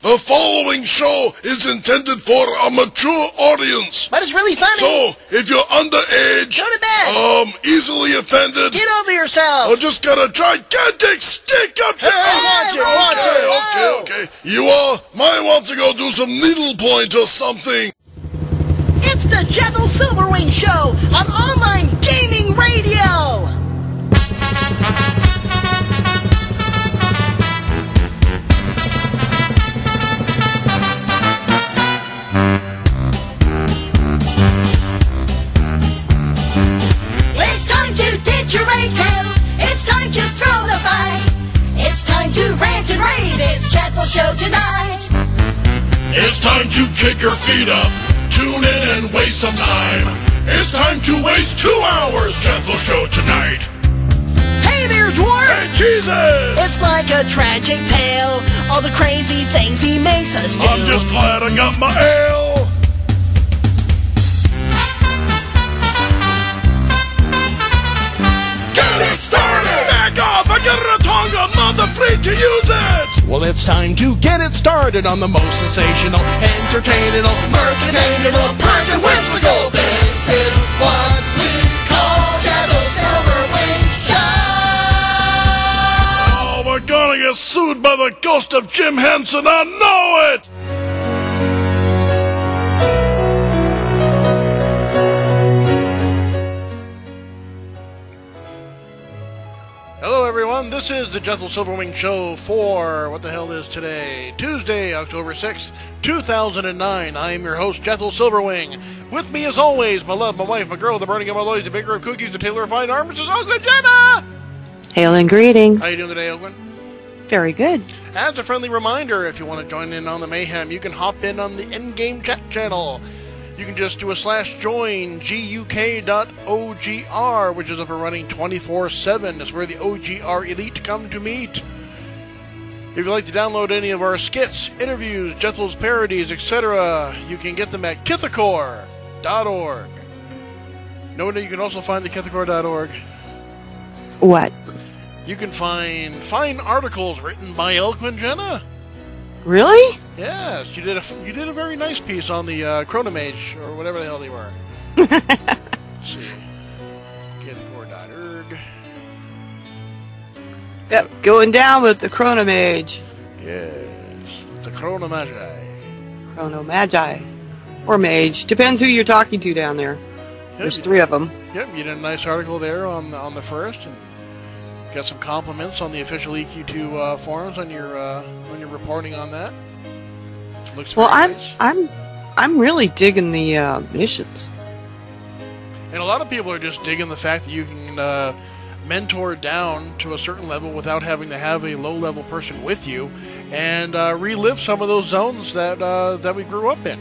The following show is intended for a mature audience. But it's really funny. So, if you're underage, go to bed. Easily offended, get over yourself. Or just got a gigantic stick up there. Okay. You all might want to go do some needlepoint or something. It's the Jethro Silverwing Show on online gaming radio. It's time to ditch your radio. It's time to throw the fight. It's time to rant and rave. It's Jethro Show tonight. It's time to kick your feet up. Tune in and waste some time. It's time to waste 2 hours. Jethro Show tonight. Hey there, Dwarf. Hey, Jesus. It's like a tragic tale. All the crazy things he makes us do. I'm just glad I got my ale. Get it started. Back off. I got a Tonga. I'm not afraid to use it. Well, it's time to get it started on the most sensational, entertaining, mercantile, pert and whimsical. This is what we call Jethro Silverwing Show. Oh, we're gonna get sued by the ghost of Jim Henson. I know it. Hello, everyone. This is the Jethro Silverwing Show for, what the hell is today? Tuesday, October 6th, 2009. I am your host, Jethro Silverwing. With me, as always, my love, my wife, my girl, the burning of my loins, the baker of cookies, the tailor of fine armors, is Ogwen Jenna! Hail and greetings. How you doing today, Ogwen? Very good. As a friendly reminder, if you want to join in on the mayhem, you can hop in on the Endgame chat channel. You can just do a /join GUK.OGR, which is up and running 24/7. It's where the OGR elite come to meet. If you'd like to download any of our skits, interviews, Jethro's parodies, etc., you can get them at Kithakor.org. Know that you can also find the Kithakor.org. What? You can find fine articles written by Elquin Jenna. Really? Yes, you did a very nice piece on the Chronomage, or whatever the hell they were. Let's see. Kithakor.org. Yep, going down with the Chronomage. Yes, the Chronomagi. Chronomagi. Or Mage. Depends who you're talking to down there. There's 3 of them. Yep, you did a nice article there on the first, and got some compliments on the official EQ2 forums on your reporting on that. Looks well, very nice. I'm really digging the missions. And a lot of people are just digging the fact that you can mentor down to a certain level without having to have a low-level person with you, and relive some of those zones that we grew up in.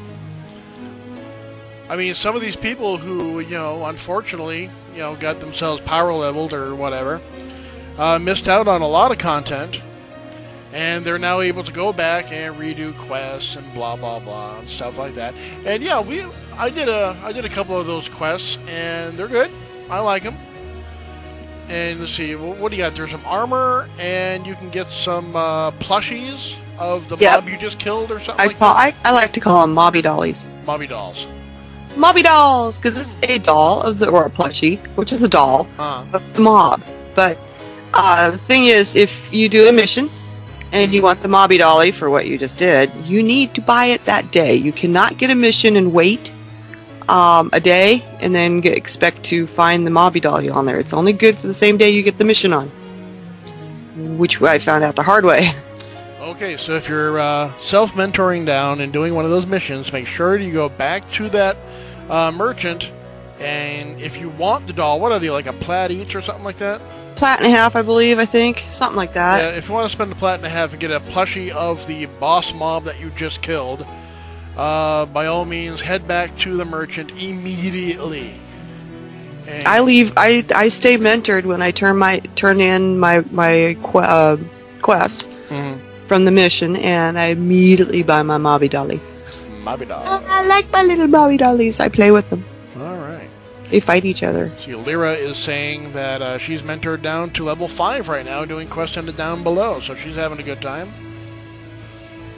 I mean, some of these people who, unfortunately, got themselves power leveled or whatever, missed out on a lot of content, and they're now able to go back and redo quests and blah blah blah and stuff like that. And yeah, I did a couple of those quests, and they're good. I like them. And let's see, what do you got? There's some armor, and you can get some plushies of the mob you just killed or something like that. I like to call them mobby dollies. Mobby dolls. Mobby dolls, because it's a doll or a plushie, which is a doll of the mob. But the thing is, if you do a mission and you want the mobby dolly for what you just did, you need to buy it that day. You cannot get a mission and wait a day and then expect to find the mobby dolly on there. It's only good for the same day you get the mission on, which I found out the hard way. Okay, so if you're self-mentoring down and doing one of those missions, make sure you go back to that merchant, and if you want the doll, what are they, like a plat each or something like that? Plat and a half, I believe, something like that. Yeah, if you want to spend a plat and a half and get a plushie of the boss mob that you just killed, by all means, head back to the merchant immediately. And I stay mentored when I turn in my quest from the mission, and I immediately buy my mobby dolly. Mobby doll. I like my little mobby dollies. I play with them. All right. They fight each other. See, Lyra is saying that she's mentored down to level 5 right now, doing quests in the down below, so she's having a good time.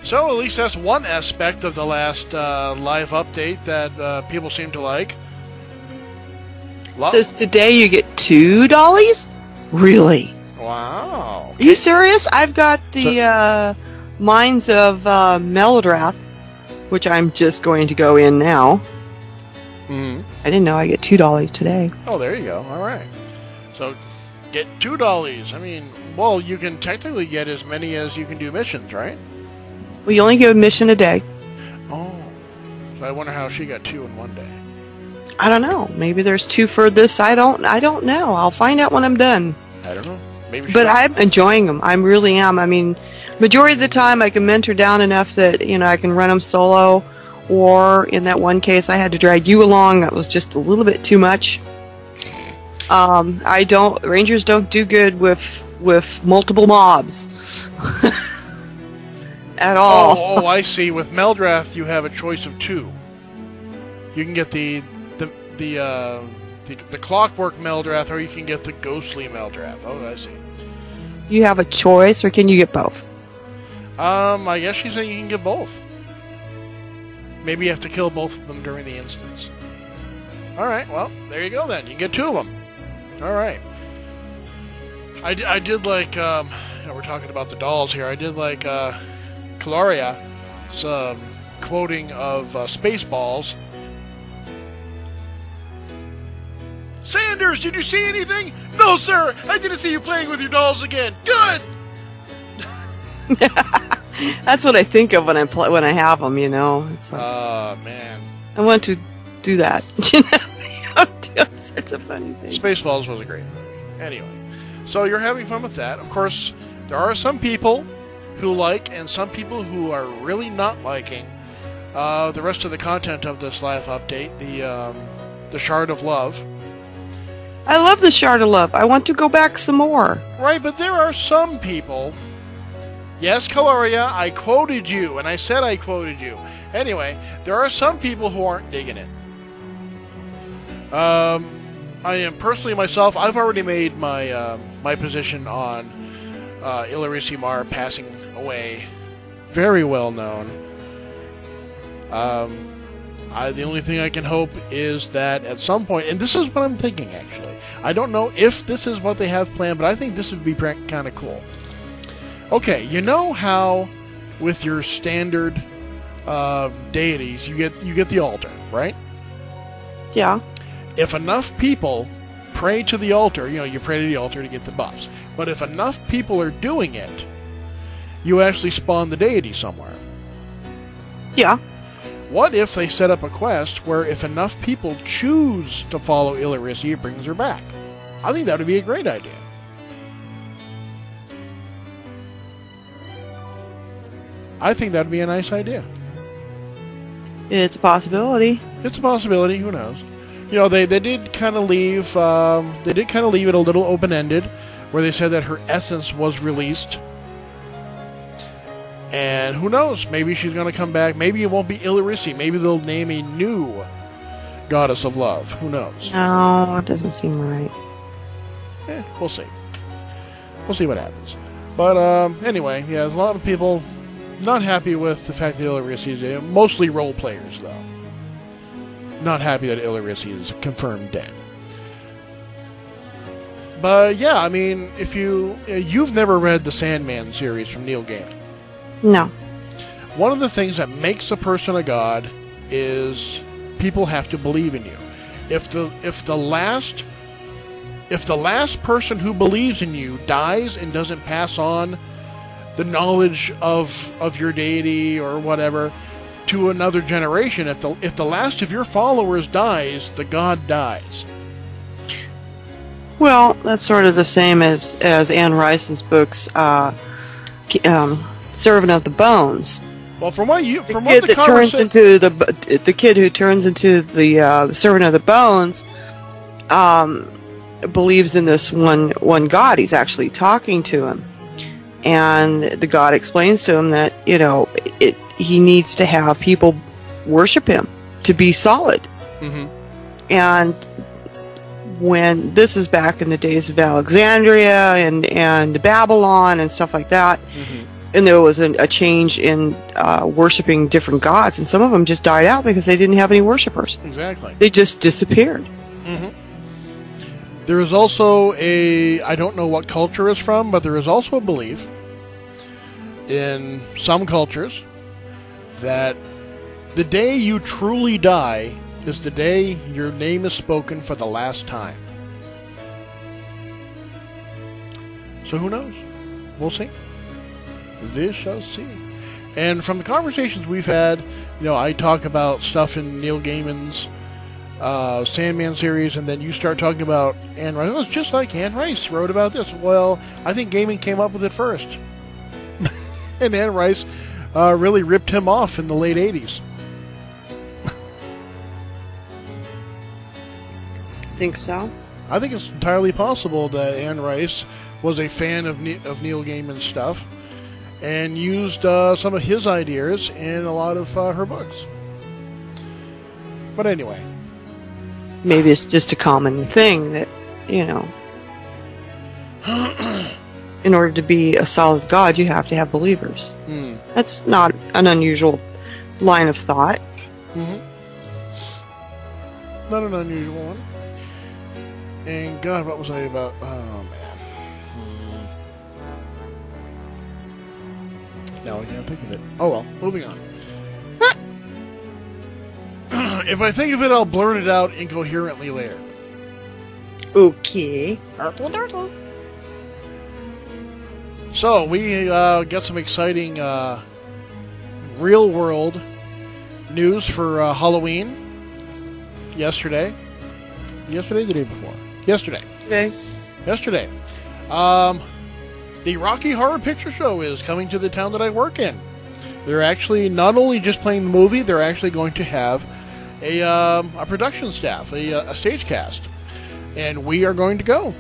So at least that's one aspect of the last live update that people seem to like. It says today you get $2? Really? Wow. Are you serious? I've got the Mines of Meldrath, which I'm just going to go in now. Mm-hmm. I didn't know I get $2 today. Oh, there you go. All right. So get $2. I mean, well, you can technically get as many as you can do missions, right? Well, you only get a mission a day. Oh. So I wonder how she got 2 in one day. I don't know. Maybe there's 2 for this. I don't know. I'll find out when I'm done. I don't know. Maybe. But I'm enjoying them. I really am. I mean, majority of the time I can mentor down enough that I can run them solo. Or in that one case, I had to drag you along. That was just a little bit too much. Rangers don't do good with multiple mobs at all. Oh, I see. With Meldrath, you have a choice of 2. You can get the Clockwork Meldrath, or you can get the Ghostly Meldrath. Oh, I see. You have a choice, or can you get both? I guess she's saying you can get both. Maybe you have to kill both of them during the instance. Alright, well, there you go then. You can get 2 of them. Alright. I did like, we're talking about the dolls here. I did like Caloria's quoting of Spaceballs. Sanders, did you see anything? No, sir. I didn't see you playing with your dolls again. Good. That's what I think of when I have them. It's like, man. I want to do that. I'll do all sorts of funny things. Spaceballs was a great movie. Anyway, so you're having fun with that. Of course, there are some people who like, and some people who are really not liking the rest of the content of this live update. The Shard of Love. I love the Shard of Love. I want to go back some more. Right, but there are some people. Yes, Caloria, I quoted you, and I said I quoted you. Anyway, there are some people who aren't digging it. I am personally myself. I've already made my my position on Illyrissimar passing away. Very well known. The only thing I can hope is that at some point, and this is what I'm thinking actually. I don't know if this is what they have planned, but I think this would be kind of cool. Okay, you know how with your standard deities you get the altar, right? Yeah. If enough people pray to the altar, you pray to the altar to get the buffs. But if enough people are doing it, you actually spawn the deity somewhere. Yeah. What if they set up a quest where if enough people choose to follow Illyrissi, it brings her back? I think that would be a great idea. I think that would be a nice idea. It's a possibility. It's a possibility. Who knows? They did kind of leave. They did kind of leave it a little open-ended, where they said that her essence was released. And who knows? Maybe she's going to come back. Maybe it won't be Illyrissi. Maybe they'll name a new goddess of love. Who knows? No, it doesn't seem right. We'll see. We'll see what happens. But anyway, yeah, there's a lot of people not happy with the fact that Illyrissi is mostly role players, though. Not happy that Illyrissi is confirmed dead. But yeah, I mean, if you've never read the Sandman series from Neil Gaiman. No. One of the things that makes a person a god is people have to believe in you. If the last person who believes in you dies and doesn't pass on the knowledge of your deity or whatever to another generation, if the last of your followers dies, the god dies. Well, that's sort of the same as Anne Rice's books, Servant of the Bones. Well, from what the kid who turns into the Servant of the Bones, believes in this one god. He's actually talking to him, and the god explains to him that he needs to have people worship him to be solid. Mm-hmm. And when this is back in the days of Alexandria and Babylon and stuff like that. Mm-hmm. and there was a change in worshiping different gods, and some of them just died out because they didn't have any worshipers. Exactly. They just disappeared. There is also I don't know what culture it's from, but there is also a belief in some cultures that the day you truly die is the day your name is spoken for the last time. So who knows? We'll see. We shall see. And from the conversations we've had, I talk about stuff in Neil Gaiman's Sandman series, and then you start talking about Anne Rice. It's just like Anne Rice wrote about this. Well, I think Gaiman came up with it first. And Anne Rice really ripped him off in the late 80s. Think so? I think it's entirely possible that Anne Rice was a fan of Neil Gaiman's stuff and used some of his ideas in a lot of her books. But anyway. Maybe it's just a common thing that, in order to be a solid god, you have to have believers. That's not an unusual line of thought. Not an unusual one. And God, what was I about? Oh, man. Now I can't think of it. Oh, well. Moving on. If I think of it, I'll blurt it out incoherently later. Okay. So, we got some exciting real-world news for Halloween yesterday. Yesterday, the day before? Yesterday. Okay. Yesterday. The Rocky Horror Picture Show is coming to the town that I work in. They're actually not only just playing the movie, they're actually going to have a production staff, a stage cast. And we are going to go.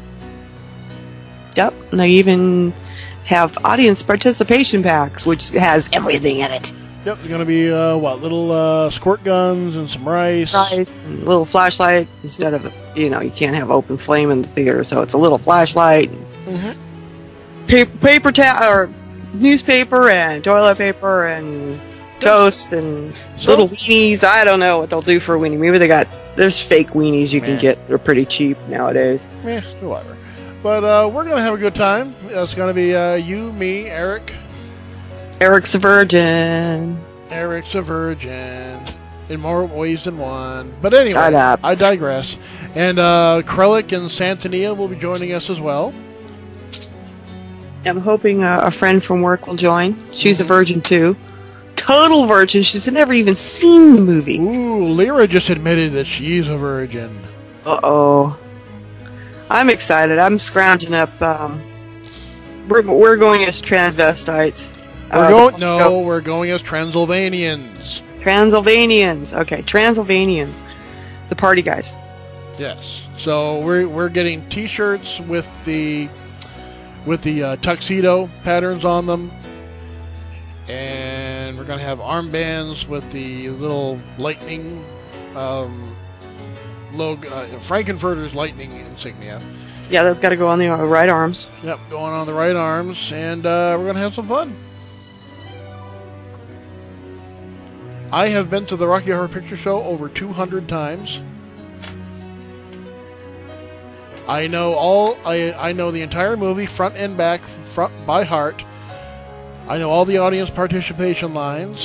Yep. And they even have audience participation packs, which has everything in it. Yep, there's going to be, little squirt guns and some rice. And a little flashlight instead of, you can't have open flame in the theater, so it's a little flashlight. Paper or newspaper and toilet paper and toast and little weenies. I don't know what they'll do for a weenie. Maybe there's fake weenies you can get. They're pretty cheap nowadays. Whatever. But we're going to have a good time. It's going to be you, me, Eric. Eric's a virgin. Eric's a virgin. In more ways than one. But anyway, shut up. I digress. And Krellick and Santania will be joining us as well. I'm hoping a friend from work will join. She's a virgin, too. Total virgin. She's never even seen the movie. Ooh, Lyra just admitted that she's a virgin. Uh-oh. I'm excited. I'm scrounging up. We're going as transvestites. We're going as Transylvanians. Transylvanians. Okay, Transylvanians. The party guys. Yes. So we're getting T-shirts with the tuxedo patterns on them, and we're gonna have armbands with the little lightning Frankenfurter's lightning insignia. Yeah, that's got to go on the right arms. Yep, going on the right arms, and we're gonna have some fun. I have been to the Rocky Horror Picture Show over 200 times. I know I know the entire movie front and back, front by heart. I know all the audience participation lines.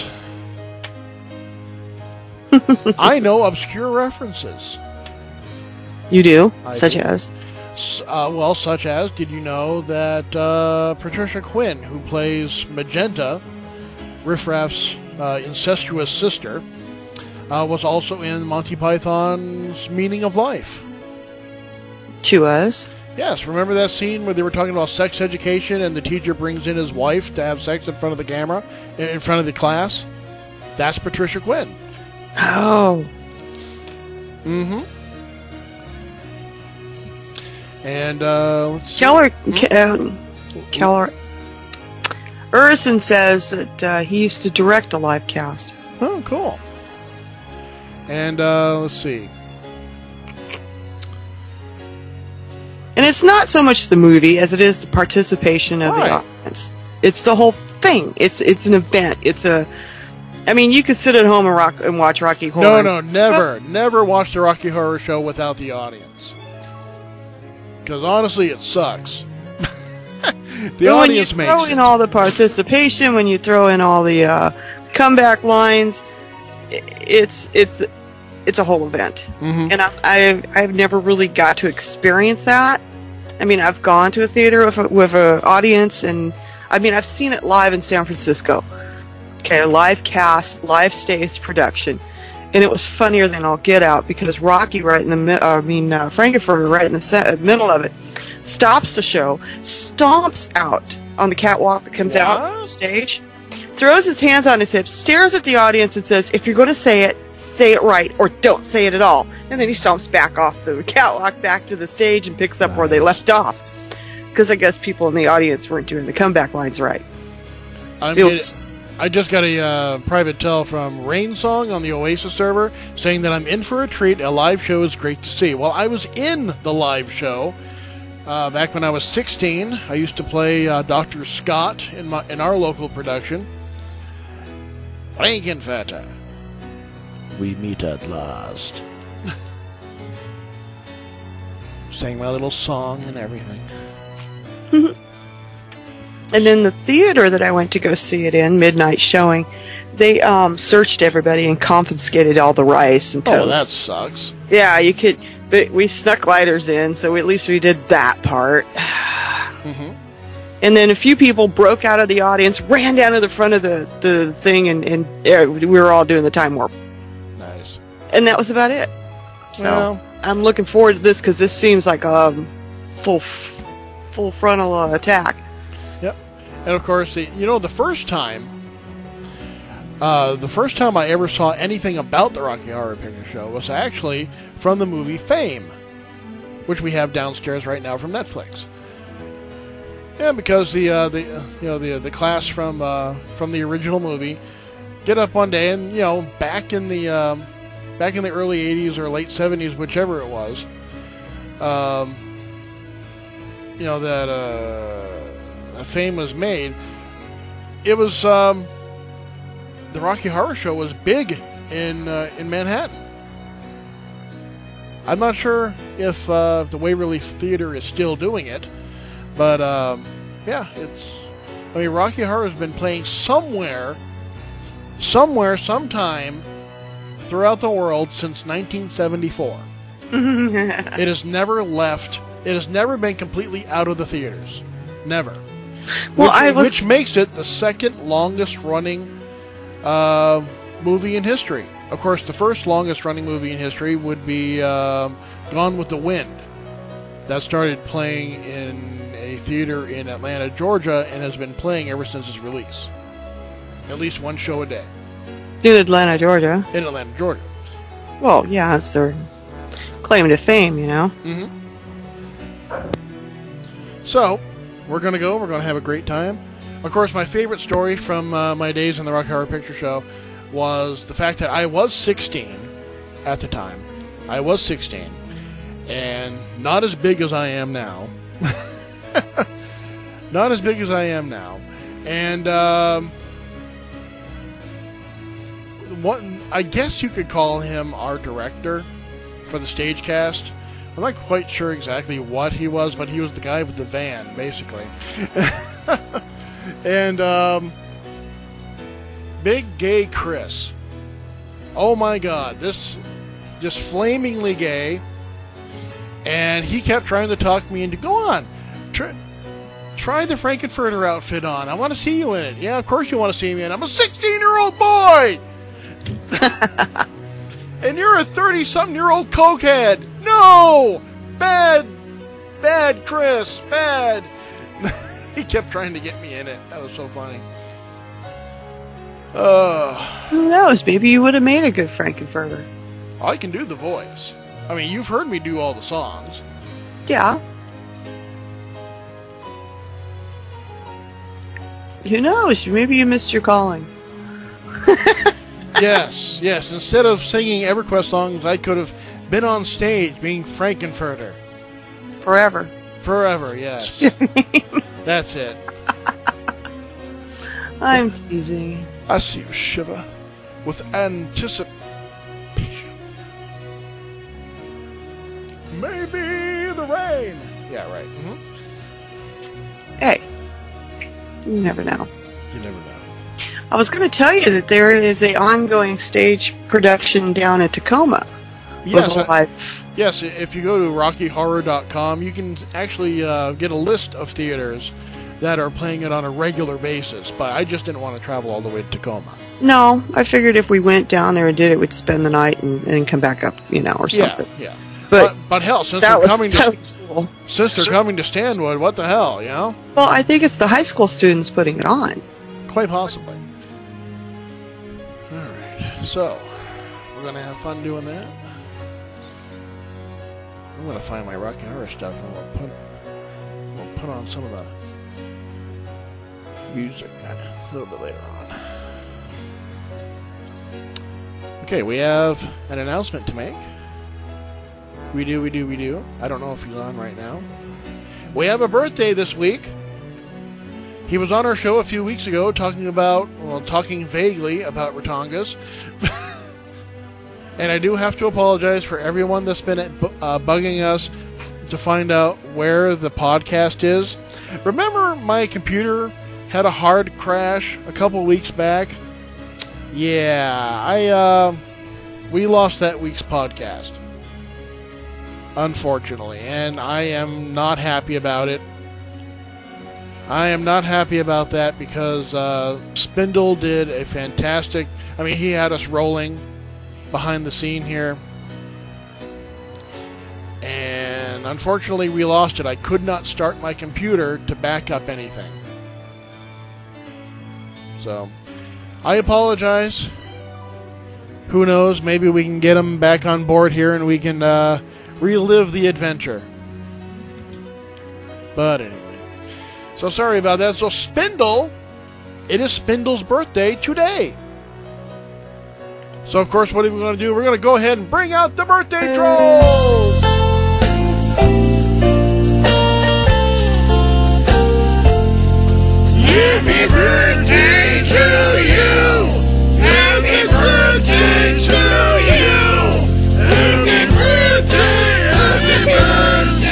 I know obscure references. You do? Such as? Such as, did you know that Patricia Quinn, who plays Magenta, Riff Raff's incestuous sister, was also in Monty Python's Meaning of Life. She was? Yes, remember that scene where they were talking about sex education and the teacher brings in his wife to have sex in front of the camera, in front of the class? That's Patricia Quinn. Oh. Mm-hmm. And, let's see. Keller Urison says that he used to direct a live cast. Oh, cool. And, let's see. And it's not so much the movie as it is the participation of the audience. It's the whole thing. It's an event. I mean, you could sit at home and watch Rocky Horror. No, never watch the Rocky Horror Show without the audience. Because honestly, it sucks. The audience makes it. When you throw in all the participation, when you throw in all the comeback lines, it's a whole event. Mm-hmm. And I've never really got to experience that. I mean, I've gone to a theater with an audience, and I mean, I've seen it live in San Francisco. Okay, a live cast, live stage production, and it was funnier than all get out because Rocky Frankenfurter right in the middle of it stops the show, stomps out on the catwalk that comes out on the stage, throws his hands on his hips, stares at the audience and says, if you're going to say it right, or don't say it at all. And then he stomps back off the catwalk back to the stage and picks up where they left off. Because I guess people in the audience weren't doing the comeback lines right. I just got a private tell from Rainsong on the Oasis server saying that I'm in for a treat. A live show is great to see. Well, I was in the live show back when I was 16. I used to play Dr. Scott in our local production. Frankenfurter, we meet at last. Sang my little song and everything. And then the theater that I went to go see it in, midnight showing, they searched everybody and confiscated all the rice and toast. Oh, that sucks. Yeah, you could, but we snuck lighters in, so at least we did that part. Mm-hmm. And then a few people broke out of the audience, ran down to the front of the thing, and we were all doing the time warp. Nice. And that was about it. So I'm looking forward to this because this seems like a full frontal attack. Yep. And of course, the first time I ever saw anything about the Rocky Horror Picture Show was actually from the movie Fame, which we have downstairs right now from Netflix. Yeah, because the class from the original movie get up one day and back in the early 80s or late 70s, whichever it was, that Fame was made. It was the Rocky Horror Show was big in Manhattan. I'm not sure if the Waverly Theater is still doing it, but Rocky Horror has been playing somewhere, sometime throughout the world since 1974. It has never left. It has never been completely out of the theaters. Never. Which makes it the second longest running movie in history. Of course, the first longest running movie in history would be Gone with the Wind. That started playing in a theater in Atlanta, Georgia, and has been playing ever since its release. At least one show a day. In Atlanta, Georgia. In Atlanta, Georgia. Well, yeah, it's their claim to fame, Mm-hmm. So, we're going to have a great time. Of course, my favorite story from my days in the Rocky Horror Picture Show was the fact that I was 16 at the time. I was 16. And not as big as I am now. Not as big as I am now. And I guess you could call him our director for the stage cast. I'm not quite sure exactly what he was, but he was the guy with the van, basically. And Big Gay Chris. Oh my God, this just flamingly gay. And he kept trying to talk me into, go on, try the Frankenfurter outfit on. I want to see you in it. Yeah, of course you want to see me in it. I'm a 16-year-old boy! And you're a 30-something-year-old cokehead. No! Bad, Chris, bad. He kept trying to get me in it. That was so funny. Who knows? Maybe you would have made a good Frankenfurter. I can do the voice. I mean, you've heard me do all the songs. Yeah. Who knows? Maybe you missed your calling. Yes. Instead of singing EverQuest songs, I could have been on stage being Frankenfurter. Forever, yes. That's it. I'm teasing. I see you shiver with anticipation. Maybe the rain. Yeah, right. Hey, you never know. You never know. I was going to tell you that there is a ongoing stage production down at Tacoma. Yes, if you go to RockyHorror.com, you can actually get a list of theaters that are playing it on a regular basis. But I just didn't want to travel all the way to Tacoma. No, I figured if we went down there and did it, we'd spend the night and come back up, or something. Yeah. But hell, since they're coming to Stanwood, what the hell, Well, I think it's the high school students putting it on. Quite possibly. All right, so we're gonna have fun doing that. I'm gonna find my Rocky Horror stuff and we'll put on some of the music a little bit later on. Okay, we have an announcement to make. We do. I don't know if he's on right now. We have a birthday this week. He was on our show a few weeks ago talking vaguely about Ratongas. And I do have to apologize for everyone that's been bugging us to find out where the podcast is. Remember my computer had a hard crash a couple weeks back? Yeah, we lost that week's podcast. Unfortunately, and I am not happy about it. I am not happy about that because Spindle did a fantastic... he had us rolling behind the scene here. And unfortunately, we lost it. I could not start my computer to back up anything. So, I apologize. Who knows? Maybe we can get him back on board here and we can... relive the adventure. But anyway. So sorry about that. So Spindle, it is Spindle's birthday today. So of course, what are we going to do? We're going to go ahead and bring out the birthday trolls! Happy birthday to you! Happy birthday to you! Happy birthday! Happy birthday!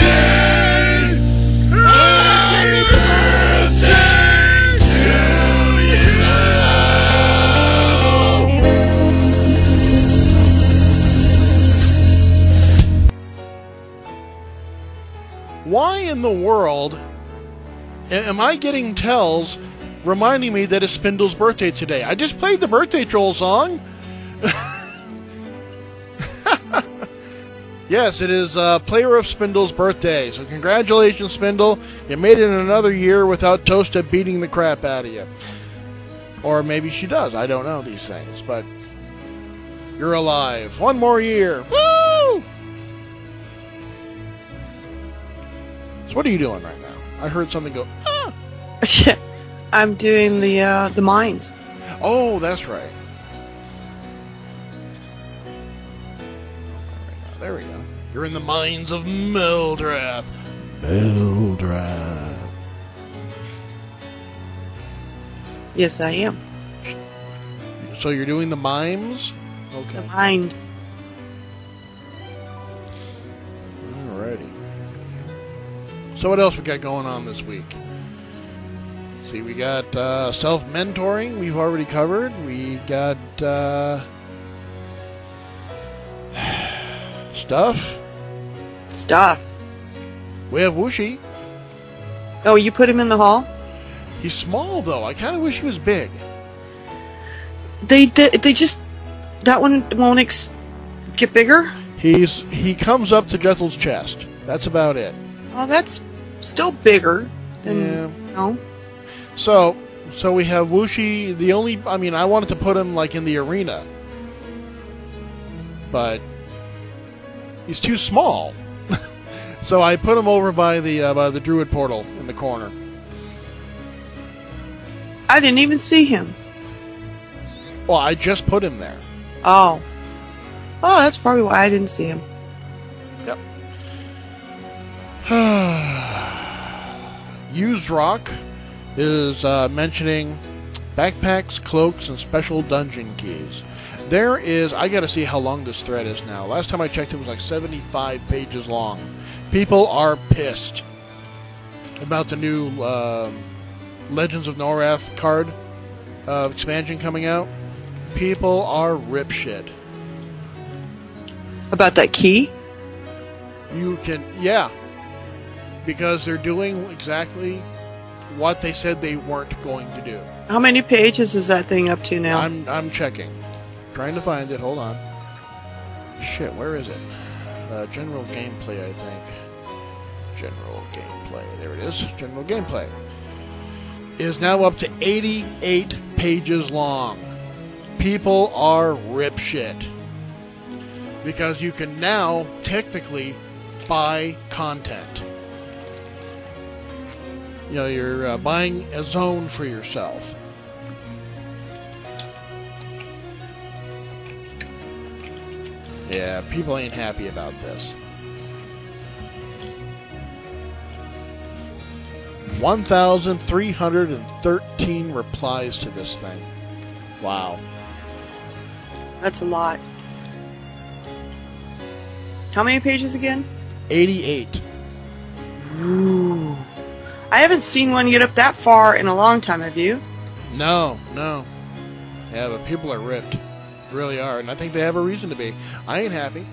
Happy birthday to you! Why in the world am I getting tells reminding me that it's Spindle's birthday today? I just played the birthday troll song. Yes, it is Player of Spindle's birthday. So congratulations, Spindle. You made it another year without Toasta beating the crap out of you. Or maybe she does. I don't know these things. But you're alive. One more year. Woo! So what are you doing right now? I heard something go, ah! I'm doing the mines. Oh, that's right. There we go. You're in the mines of Meldrath. Meldrath. Yes, I am. So you're doing the mimes? Okay. The mind. Alrighty. So what else we got going on this week? See, we got self-mentoring we've already covered. We got stuff. We have Whooshy. Oh, you put him in the hall? He's small, though. I kind of wish he was big. They just... That one won't get bigger? He comes up to Jethel's chest. That's about it. Oh, that's still bigger than... Yeah. No. So we have Whooshy. I wanted to put him, in the arena. But he's too small. So I put him over by the druid portal in the corner. I didn't even see him. Well, I just put him there. Oh. Oh, that's probably why I didn't see him. Yep. Used Rock is mentioning Backpacks, cloaks, and special dungeon keys. There is... I gotta see how long this thread is now. Last time I checked, it was like 75 pages long. People are pissed about the new Legends of Norath card expansion coming out. People are ripshit. About that key? You can... Yeah. Because they're doing exactly what they said they weren't going to do. How many pages is that thing up to now? I'm checking. Trying to find it. Hold on. Shit, where is it? General gameplay, I think. General gameplay. There it is. General gameplay. Is now up to 88 pages long. People are ripshit. Because you can now technically buy content. You know, you're buying a zone for yourself. Yeah, people ain't happy about this. 1,313 replies to this thing. Wow. That's a lot. How many pages again? 88. Ooh. I haven't seen one get up that far in a long time, have you? No. Yeah, but people are ripped. Really are, and I think they have a reason to be. I ain't happy.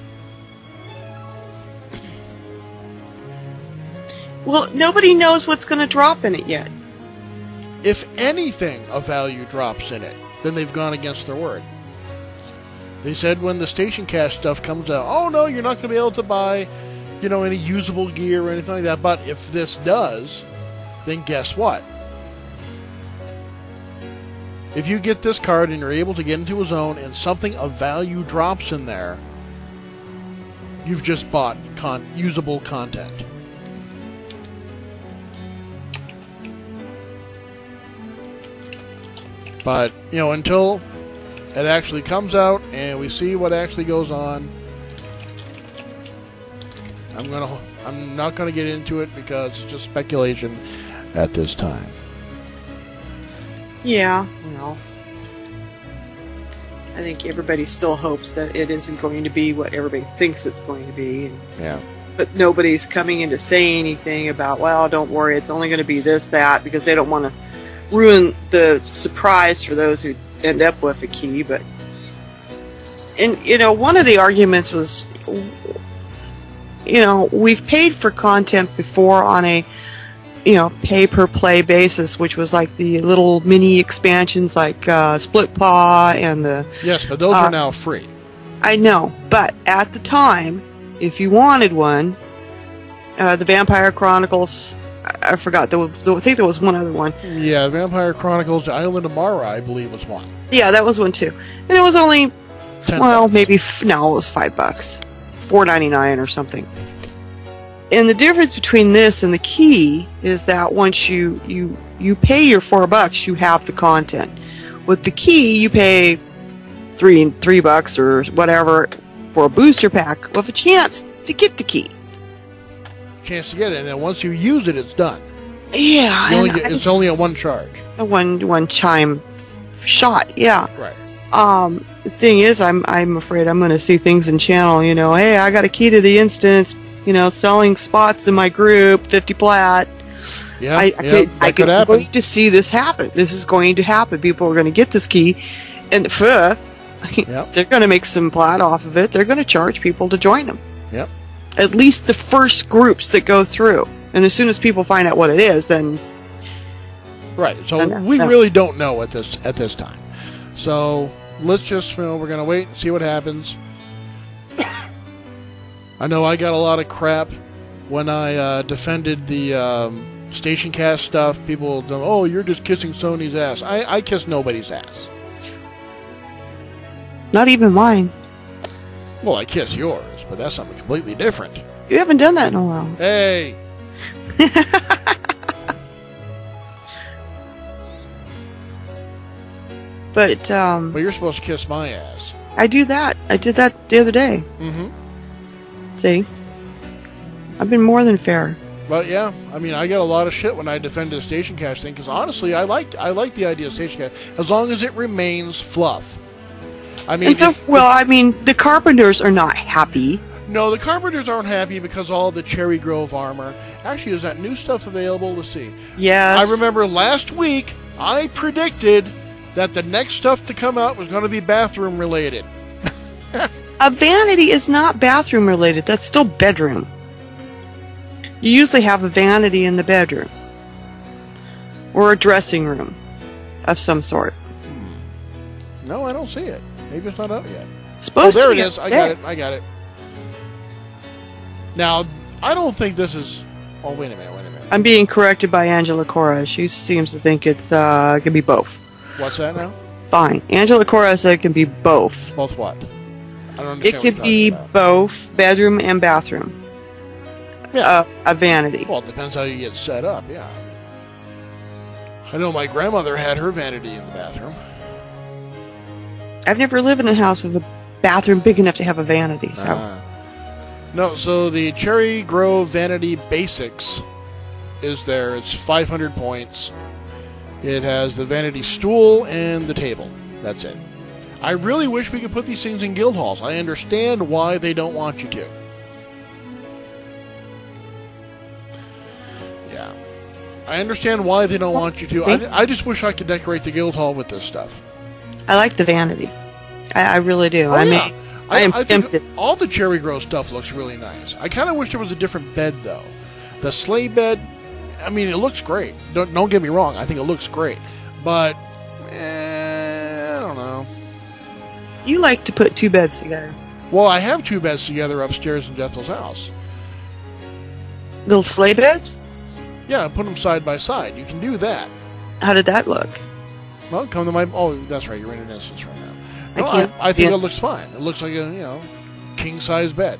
Well, nobody knows what's going to drop in it yet. If anything of value drops in it, then they've gone against their word. They said when the Station Cast stuff comes out, oh no, you're not going to be able to buy, any usable gear or anything like that. But if this does, then guess what? If you get this card and you're able to get into a zone and something of value drops in there, you've just bought usable content. But, until it actually comes out and we see what actually goes on, I'm not gonna get into it because it's just speculation at this time. Yeah, I think everybody still hopes that it isn't going to be what everybody thinks it's going to be. Yeah. But nobody's coming in to say anything about, well, don't worry, it's only going to be this, that, because they don't want to ruin the surprise for those who end up with a key. But, and one of the arguments was, we've paid for content before on a pay per play basis, which was like the little mini expansions like Split Paw and the... Yes, but those are now free. I know, but at the time, if you wanted one, the Vampire Chronicles, I forgot, I think there was one other one. Yeah, Vampire Chronicles, Island of Mara, I believe, was one. Yeah, that was one too. And it was only, $10. maybe, no, it was $5. $4.99 or something. And the difference between this and the key is that once you pay your $4, you have the content. With the key, you pay $3 or whatever for a booster pack with a chance to get the key. Chance to get it, and then once you use it, it's done. Yeah, it's only a one charge. A one chime shot. Yeah. Right. The thing is, I'm afraid I'm going to see things in channel. Hey, I got a key to the instance. Selling spots in my group, 50 plat. Yeah, I could happen. going to see this happen. This is going to happen. People are going to get this key, and they're going to make some plat off of it. They're going to charge people to join them. Yep. At least the first groups that go through, and as soon as people find out what it is, then. Right. So we really don't know at this time. So let's just we're going to wait and see what happens. I know I got a lot of crap when I defended the Station Cast stuff. People, oh, you're just kissing Sony's ass. I kiss nobody's ass. Not even mine. Well, I kiss yours, but that's something completely different. You haven't done that in a while. Hey! But you're supposed to kiss my ass. I do that. I did that the other day. Mm-hmm. See? I've been more than fair. But yeah, I mean, I get a lot of shit when I defend the station cache thing because honestly, I like the idea of station cache as long as it remains fluff. I mean, And so, I mean, the Carpenters are not happy. no, the Carpenters aren't happy because all the Cherry Grove armor. Actually, is that new stuff available to see? Yes. I remember last week I predicted that the next stuff to come out was going to be bathroom related. A vanity is not bathroom related. That's still bedroom. You usually have a vanity in the bedroom. Or a dressing room of some sort. No, I don't see it. Maybe it's not out yet. Supposed there to it be is. up I there. got it. Now, I don't think this is... Oh, wait a minute. I'm being corrected by Angela Cora. She seems to think it's it can be both. What's that now? Fine. Angela Cora said it can be both. Both what? I don't It understand could what be you're talking about. both bedroom and bathroom. Yeah. A vanity. Well, it depends how you get set up, yeah. I know my grandmother had her vanity in the bathroom. I've never lived in a house with a bathroom big enough to have a vanity. So No, so the Cherry Grove Vanity Basics is there. It's 500 points. It has the vanity stool and the table. That's it. I really wish we could put these things in guild halls. I understand why they don't want you to. Yeah. I understand why they don't want you to. I just wish I could decorate the guild hall with this stuff. I like the vanity. I really do. Oh, I yeah. mean, I am think tempted. all the Cherry Grove stuff looks really nice. I kind of wish there was a different bed, though. The sleigh bed, I mean, it looks great. Don't get me wrong. I think it looks great. But, I don't know. You like to put two beds together. Well, I have two beds together upstairs in Jethel's house. Little sleigh beds? Yeah, put them side by side. You can do that. How did that look? Well, come to my... Oh, that's right. You're in an instance right now. I No, can't- I think yeah. it looks fine. It looks like a, king-size bed.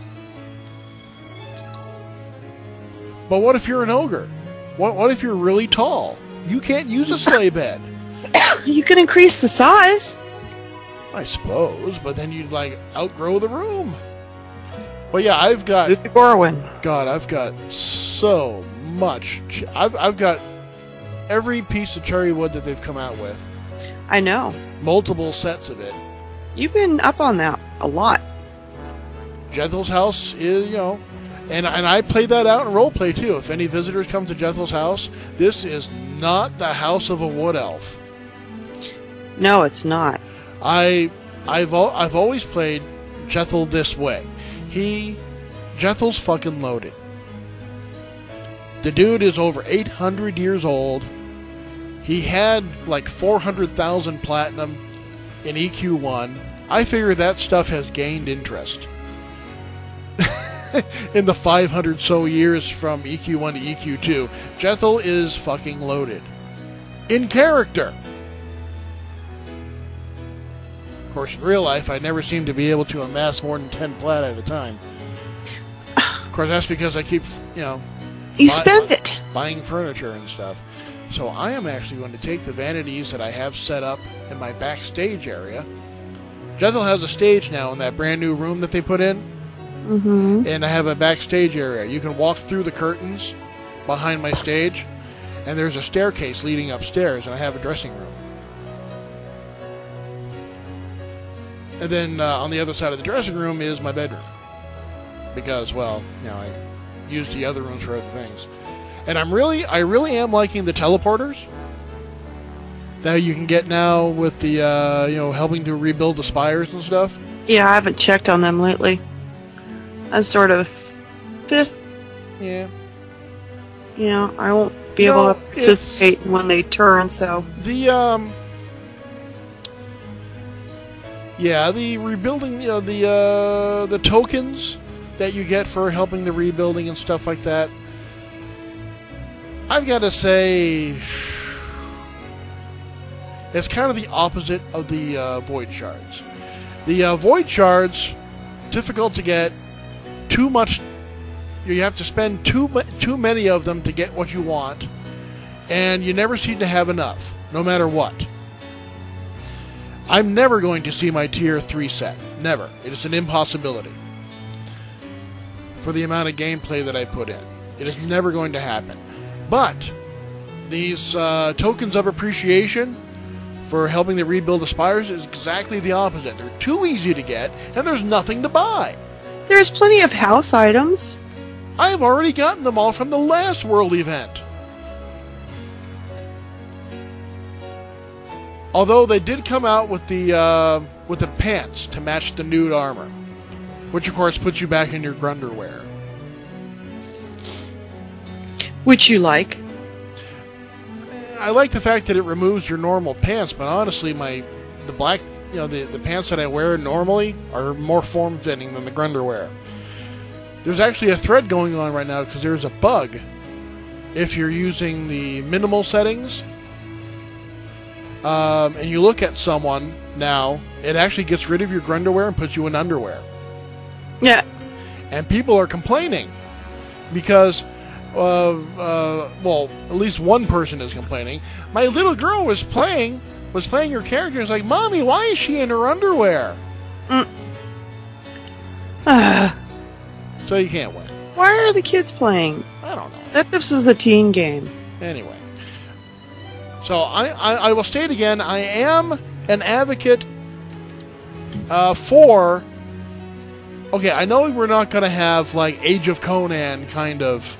But what if you're an ogre? What if you're really tall? You can't use a sleigh bed. You can increase the size. I suppose, but then you'd, outgrow the room. But yeah, I've got... Luke Gorwin. God, I've got so much... I've got every piece of cherry wood that they've come out with. I know. Multiple sets of it. You've been up on that a lot. Jethel's house is, and I played that out in roleplay too. If any visitors come to Jethel's house, this is not the house of a wood elf. No, it's not. I've always played Jethel this way. Jethel's fucking loaded. The dude is over 800 years old. He had 400,000 platinum in EQ1. I figure that stuff has gained interest. In the 500 so years from EQ1 to EQ2, Jethel is fucking loaded. In character. Of course, in real life, I never seem to be able to amass more than 10 plat at a time. Of course, that's because I keep, You spend it. buying furniture and stuff. So I am actually going to take the vanities that I have set up in my backstage area. Jethel has a stage now in that brand new room that they put in. Mm-hmm. And I have a backstage area. You can walk through the curtains behind my stage, and there's a staircase leading upstairs, and I have a dressing room. And then on the other side of the dressing room is my bedroom. Because, I used the other rooms for other things. And I really am liking the teleporters that you can get now with the, helping to rebuild the spires and stuff. Yeah, I haven't checked on them lately. I'm sort of fifth. Yeah. I won't be able No, to participate when they turn, so. The rebuilding, the tokens that you get for helping the rebuilding and stuff like that. I've got to say, it's kind of the opposite of the void shards. The void shards, difficult to get. Too much. You have to spend too many of them to get what you want, and you never seem to have enough, no matter what. I'm never going to see my tier 3 set. Never. It is an impossibility for the amount of gameplay that I put in. It is never going to happen. But these tokens of appreciation for helping to rebuild the spires is exactly the opposite. They're too easy to get, and there's nothing to buy. There's plenty of house items. I have already gotten them all from the last World event. Although they did come out with the pants to match the nude armor, which of course puts you back in your Grunderwear. Which you like. I like the fact that it removes your normal pants, but honestly, the black, the pants that I wear normally are more form-fitting than the Grunderwear. There's actually a thread going on right now because there's a bug. If you're using the minimal settings, and you look at someone now, it actually gets rid of your Grunderwear and puts you in underwear. Yeah. And people are complaining because, well, at least one person is complaining. My little girl was playing her character and was like, "Mommy, why is she in her underwear?" So you can't win. Why are the kids playing? I don't know. That this was a teen game. Anyway. So I will state again, I am an advocate for... Okay, I know we're not going to have like Age of Conan kind of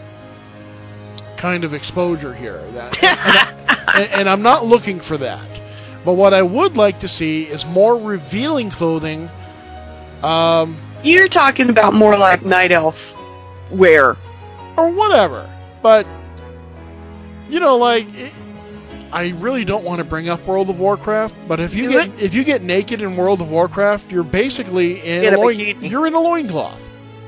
exposure here. And I'm not looking for that. But what I would like to see is more revealing clothing. You're talking about more like Night Elf wear. Or whatever. But, I really don't want to bring up World of Warcraft, but if you get naked in World of Warcraft, you're basically in you're in a loincloth.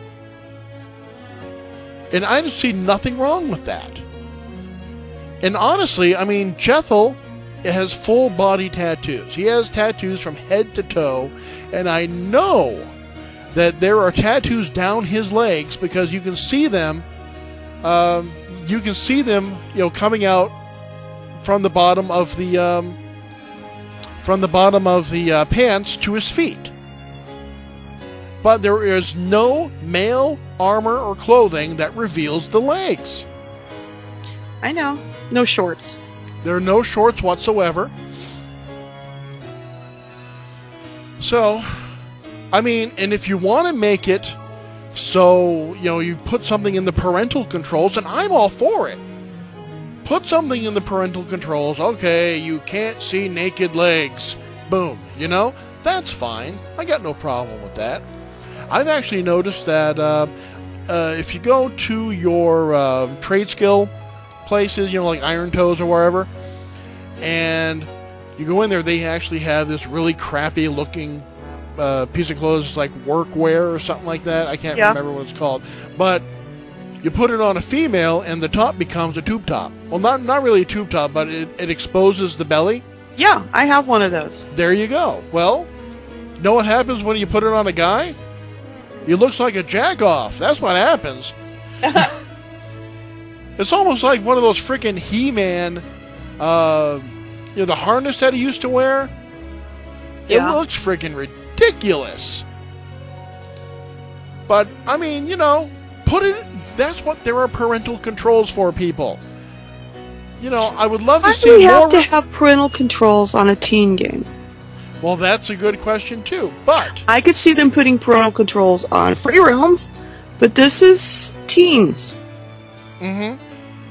And I just see nothing wrong with that. And honestly, I mean, Jethel has full body tattoos. He has tattoos from head to toe, and I know that there are tattoos down his legs because you can see them. Coming out from the bottom of the pants to his feet. But there is no male armor or clothing that reveals the legs. I know. No shorts. There are no shorts whatsoever. So, I mean, and if you want to make it so, you put something in the parental controls, and I'm all for it. Put something in the parental controls. Okay, you can't see naked legs. Boom. That's fine. I got no problem with that. I've actually noticed that if you go to your trade skill places, like Iron Toes or wherever, and you go in there, they actually have this really crappy looking piece of clothes, like workwear or something like that. I can't remember what it's called. But you put it on a female, and the top becomes a tube top. Well, not really a tube top, but it exposes the belly. Yeah, I have one of those. There you go. Well, know what happens when you put it on a guy? He looks like a jack-off. That's what happens. It's almost like one of those freaking He-Man, the harness that he used to wear. Yeah. It looks freaking ridiculous. But, I mean, put it... That's what there are parental controls for, people. I would love to see more... Why do we have to have parental controls on a teen game? Well, that's a good question, too. But... I could see them putting parental controls on Free Realms, but this is teens. Mm-hmm.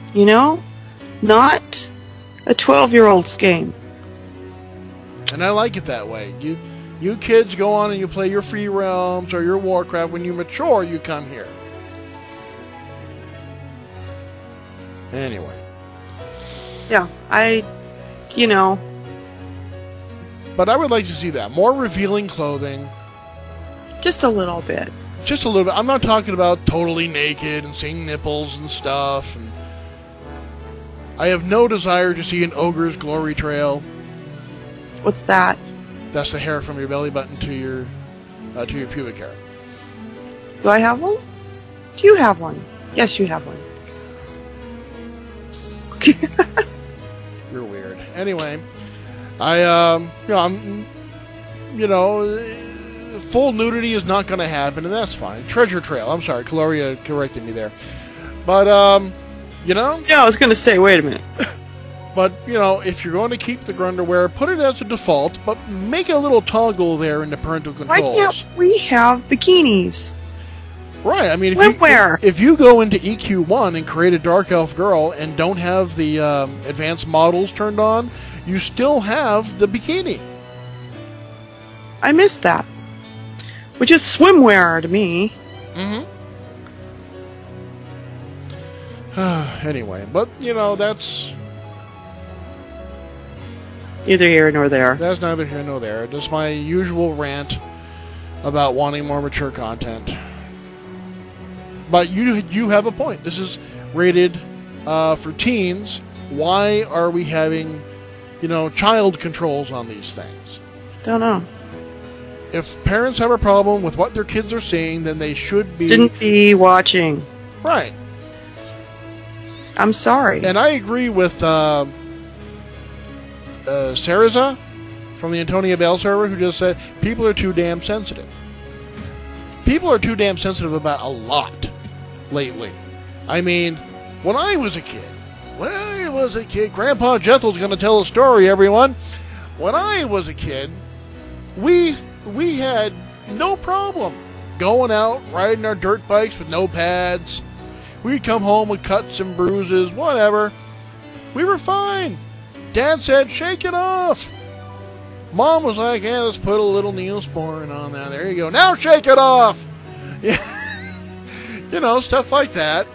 Not a 12-year-old's game. And I like it that way. You kids go on and you play your Free Realms or your Warcraft. When you mature, you come here. Anyway. Yeah, But I would like to see that. More revealing clothing. Just a little bit. Just a little bit. I'm not talking about totally naked and seeing nipples and stuff. And I have no desire to see an ogre's glory trail. What's that? That's the hair from your belly button to your pubic hair. Do I have one? Do you have one? Yes, you have one. You're weird. Anyway, full nudity is not going to happen, and that's fine. Treasure trail. I'm sorry, Caloria corrected me there. But, you know? Yeah, I was going to say, wait a minute. But, you know, if you're going to keep the underwear, put it as a default, but make a little toggle there in the parental Why controls. can't we have bikinis? Right, I mean, Swimwear. if you go into EQ1 and create a Dark Elf girl and don't have the advanced models turned on, you still have the bikini. I missed that. Which is swimwear to me. Anyway, but, you know, that's Neither here nor there. that's neither here nor there. Just my usual rant about wanting more mature content. But you have a point. This is rated for teens. Why are we having, you know, child controls on these things? Don't know. If parents have a problem with what their kids are seeing, then they should be... Didn't be watching. Right. I'm sorry. And I agree with Sarza from the Antonia Bell server, who just said, people are too damn sensitive. People are too damn sensitive about a lot lately. I mean, when I was a kid, Grandpa Jethel's going to tell a story, everyone. When I was a kid, we had no problem going out, riding our dirt bikes with no pads. We'd come home with cuts and bruises, whatever. We were fine. Dad said, shake it off. Mom was like, yeah, let's put a little Neosporin on that. There you go. Now shake it off. You know, stuff like that.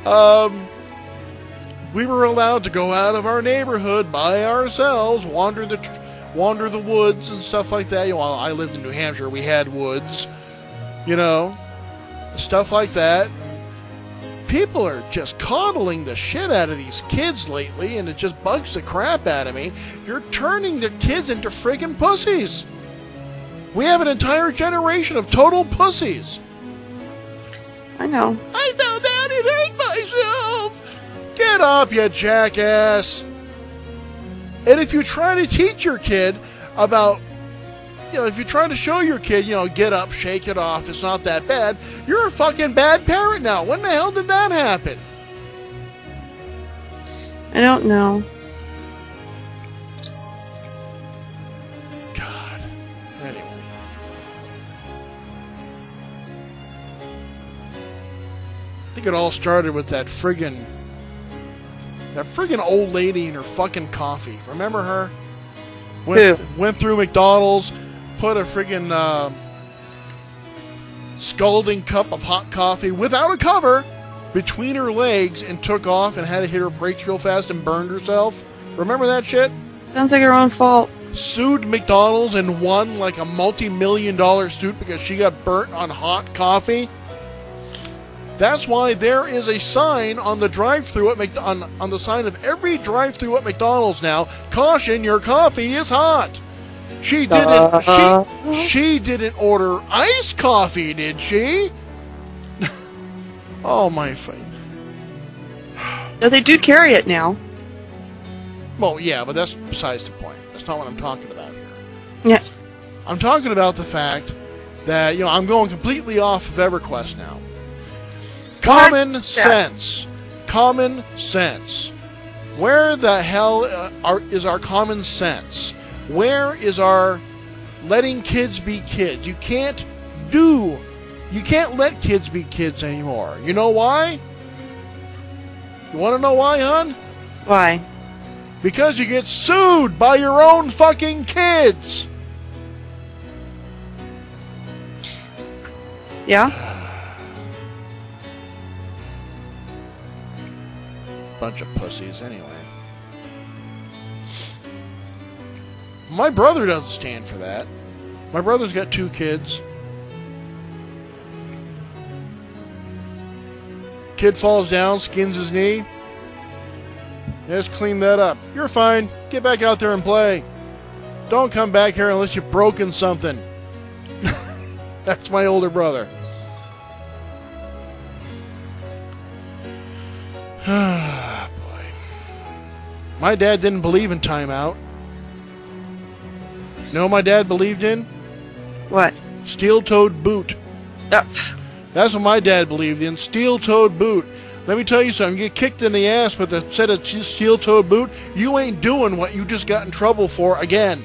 We were allowed to go out of our neighborhood by ourselves, wander the woods and stuff like that. You know, while I lived in New Hampshire, we had woods. You know, stuff like that. People are just coddling the shit out of these kids lately, and it just bugs the crap out of me. You're turning the kids into friggin' pussies. We have an entire generation of total pussies. I know. I found out it ain't myself. Get up, you jackass. And if you try to teach your kid about, you know, if you're trying to show your kid, you know, get up, shake it off, it's not that bad, you're a fucking bad parent now. When the hell did that happen? I don't know. God. Anyway. I think it all started with that friggin' old lady and her fucking coffee. Remember her? Went through McDonald's, put a friggin' scalding cup of hot coffee without a cover between her legs and took off and had to hit her brakes real fast and burned herself. Remember that shit? Sounds like her own fault. Sued McDonald's and won like a multi-million-dollar suit because she got burnt on hot coffee. That's why there is a sign on the drive-thru at on the sign of every drive-thru at McDonald's now. Caution, your coffee is hot. She didn't order iced coffee, did she? Oh my face. No, they do carry it now. Well, yeah, but that's besides the point. That's not what I'm talking about here. Yeah. I'm talking about the fact that, you know, I'm going completely off of EverQuest now. Common sense. Common sense. Where the hell is our common sense? Where is our letting kids be kids? You can't let kids be kids anymore. You know why? You want to know why, hon? Why? Because you get sued by your own fucking kids. Yeah? Bunch of pussies anyway. My brother doesn't stand for that. My brother's got 2 kids. Kid falls down, skins his knee. Just clean that up. You're fine. Get back out there and play. Don't come back here unless you've broken something. That's my older brother. Boy. My dad didn't believe in timeout. You know what my dad believed in? What? Steel-toed boot. That's what my dad believed in. Steel-toed boot. let me tell you something. You get kicked in the ass with a set of steel-toed boot, you ain't doing what you just got in trouble for again.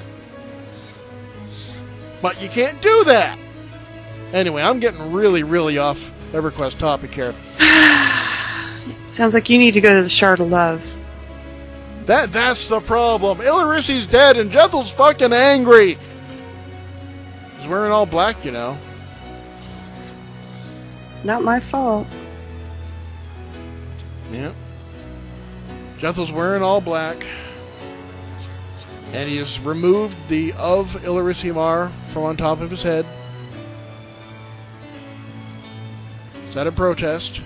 But you can't do that. Anyway, I'm getting really, really off EverQuest topic here. Sounds like you need to go to the Shard of Love. That's the problem. Illyrissi's dead and Jethel's fucking angry. He's wearing all black, you know. Not my fault. Yeah. Jethel's wearing all black. And he has removed the of Illyrissi Mar from on top of his head. Is that a protest?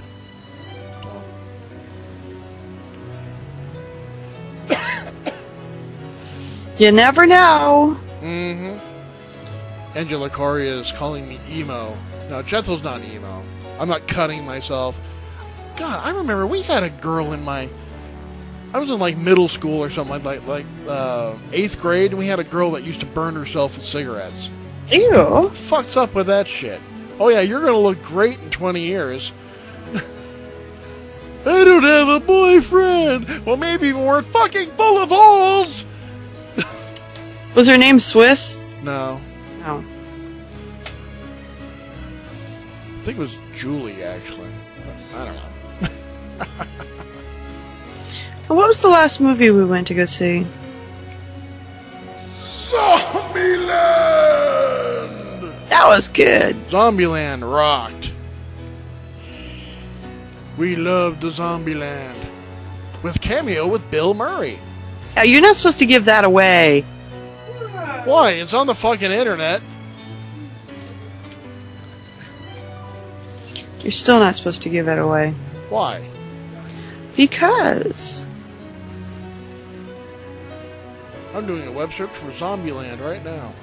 You never know. Mm-hmm. Angela Coria is calling me emo. No, Jethel's not emo. I'm not cutting myself. God, I remember we had a girl in my... I was in like middle school or something, like 8th grade, and we had a girl that used to burn herself with cigarettes. Ew. What the fuck's up with that shit? Oh yeah, you're gonna look great in 20 years. I don't have a boyfriend! Well, maybe you weren't fucking full of holes! Was her name Swiss? No. No. I think it was Julie, actually. I don't know. What was the last movie we went to go see? Zombieland! That was good. Zombieland rocked. We loved the Zombieland. With cameo with Bill Murray. You're not supposed to give that away. Why? It's on the fucking internet. You're still not supposed to give it away. Why? Because... I'm doing a web search for Zombieland right now.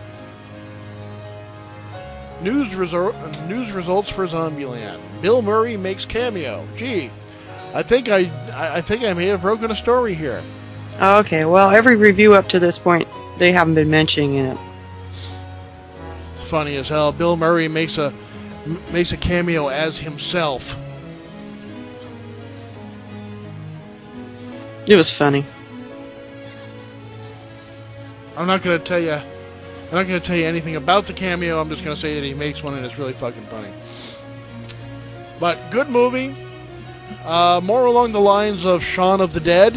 News results for Zombieland. Bill Murray makes cameo. Gee, I think I may have broken a story here. Okay, well, every review up to this point, they haven't been mentioning it. Funny as hell. Bill Murray makes a cameo as himself. It was funny. I'm not going to tell you anything about the cameo. I'm just going to say that he makes one and it's really fucking funny. But good movie. More along the lines of Shaun of the Dead.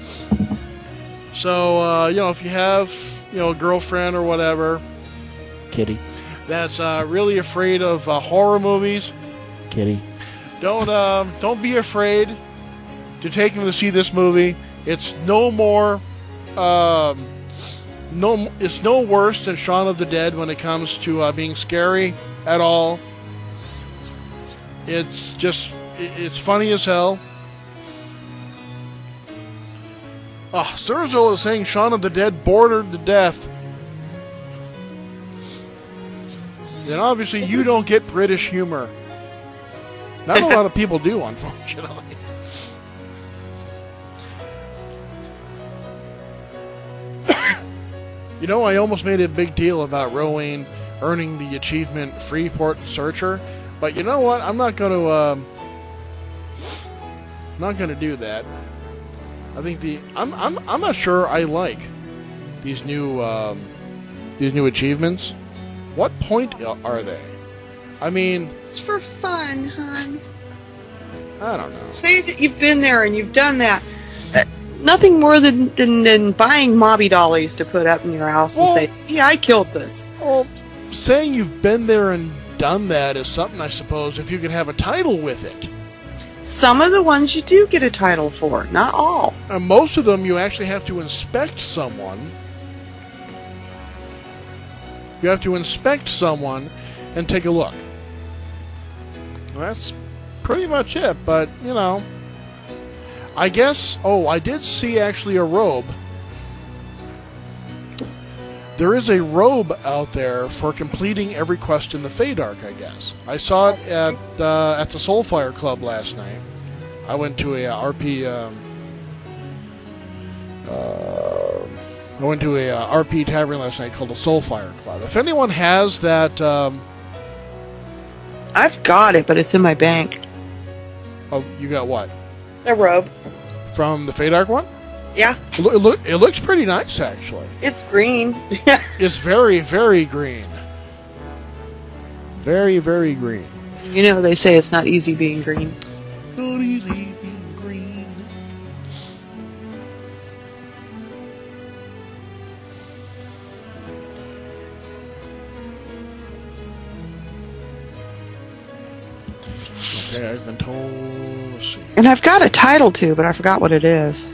So, if you have, a girlfriend or whatever, Kitty. that's really afraid of horror movies, Kitty. don't be afraid to take them to see this movie. It's no more, it's no worse than Shaun of the Dead when it comes to being scary at all. It's funny as hell. Oh, Sturgill is saying Shaun of the Dead bored to death. Then obviously you don't get British humor. Not a lot of people do, unfortunately. I almost made a big deal about Rowan earning the achievement Freeport Searcher, but you know what? I'm not going to do that. I think I'm not sure I like these new achievements. What point are they? I mean, It's for fun, hon. I don't know. Say that you've been there and you've done that. Nothing more than buying Mobby dollies to put up in your house and say, yeah, I killed this. Well, saying you've been there and done that is something, I suppose, if you could have a title with it. Some of the ones you do get a title for, not all. And most of them you actually have to inspect someone. You have to inspect someone and take a look. That's pretty much it, but, I guess... Oh, I did see actually a robe. There is a robe out there for completing every quest in the Feydark, I guess. I saw it at the Soulfire Club last night. I went to a RP... I went to a RP tavern last night called the Soulfire Club. If anyone has that... I've got it, but it's in my bank. Oh, you got what? The robe. From the Fadark one? Yeah. It looks pretty nice, actually. It's green. It's very, very green. Very, very green. You know, they say it's not easy being green. Not easy being green. Okay, I've been told. Let's see. And I've got a title too, but I forgot what it is.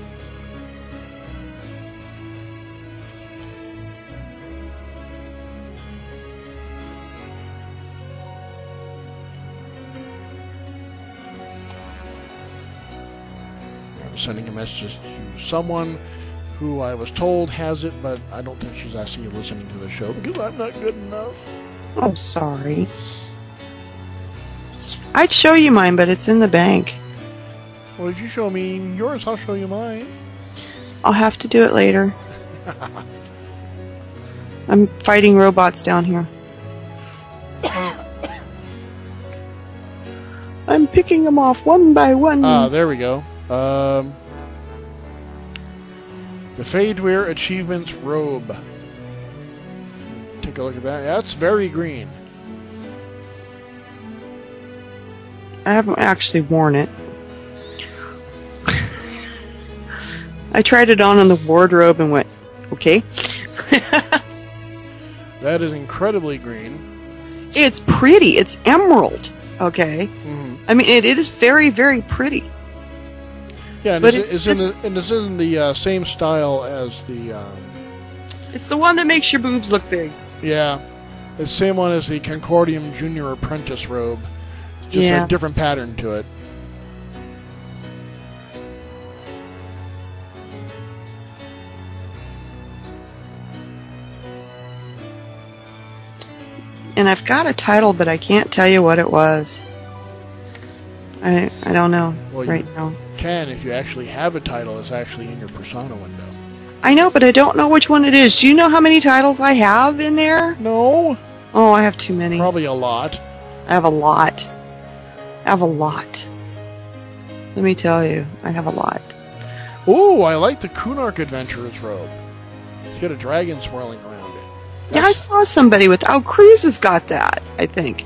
I'm sending a message to someone who I was told has it, but I don't think she's actually listening to the show because I'm not good enough. I'm sorry. I'd show you mine, but it's in the bank. Well, if you show me yours, I'll show you mine. I'll have to do it later. I'm fighting robots down here. I'm picking them off one by one. Ah, there we go. The Fadewear Achievements Robe. Take a look at that. That's very green. I haven't actually worn it. I tried it on in the wardrobe and went, okay. That is incredibly green. It's pretty. It's emerald. Okay. Mm-hmm. I mean, it is very, very pretty. Yeah, and But it's in the same style as the... It's the one that makes your boobs look big. yeah, it's the same one as the Concordium Junior Apprentice robe. Just Yeah. a different pattern to it. And I've got a title, but I can't tell you what it was. I don't know Well, right you now. can if you actually have a title. It's actually in your persona window. I know, but I don't know which one it is. Do you know how many titles I have in there? No, Oh, I have too many. probably a lot. I have a lot. I have a lot. Let me tell you, I have a lot. Oh, I like the Kunark Adventurer's robe. It's got a dragon swirling around it. Yeah, I saw somebody with. Oh, Cruz has got that, I think.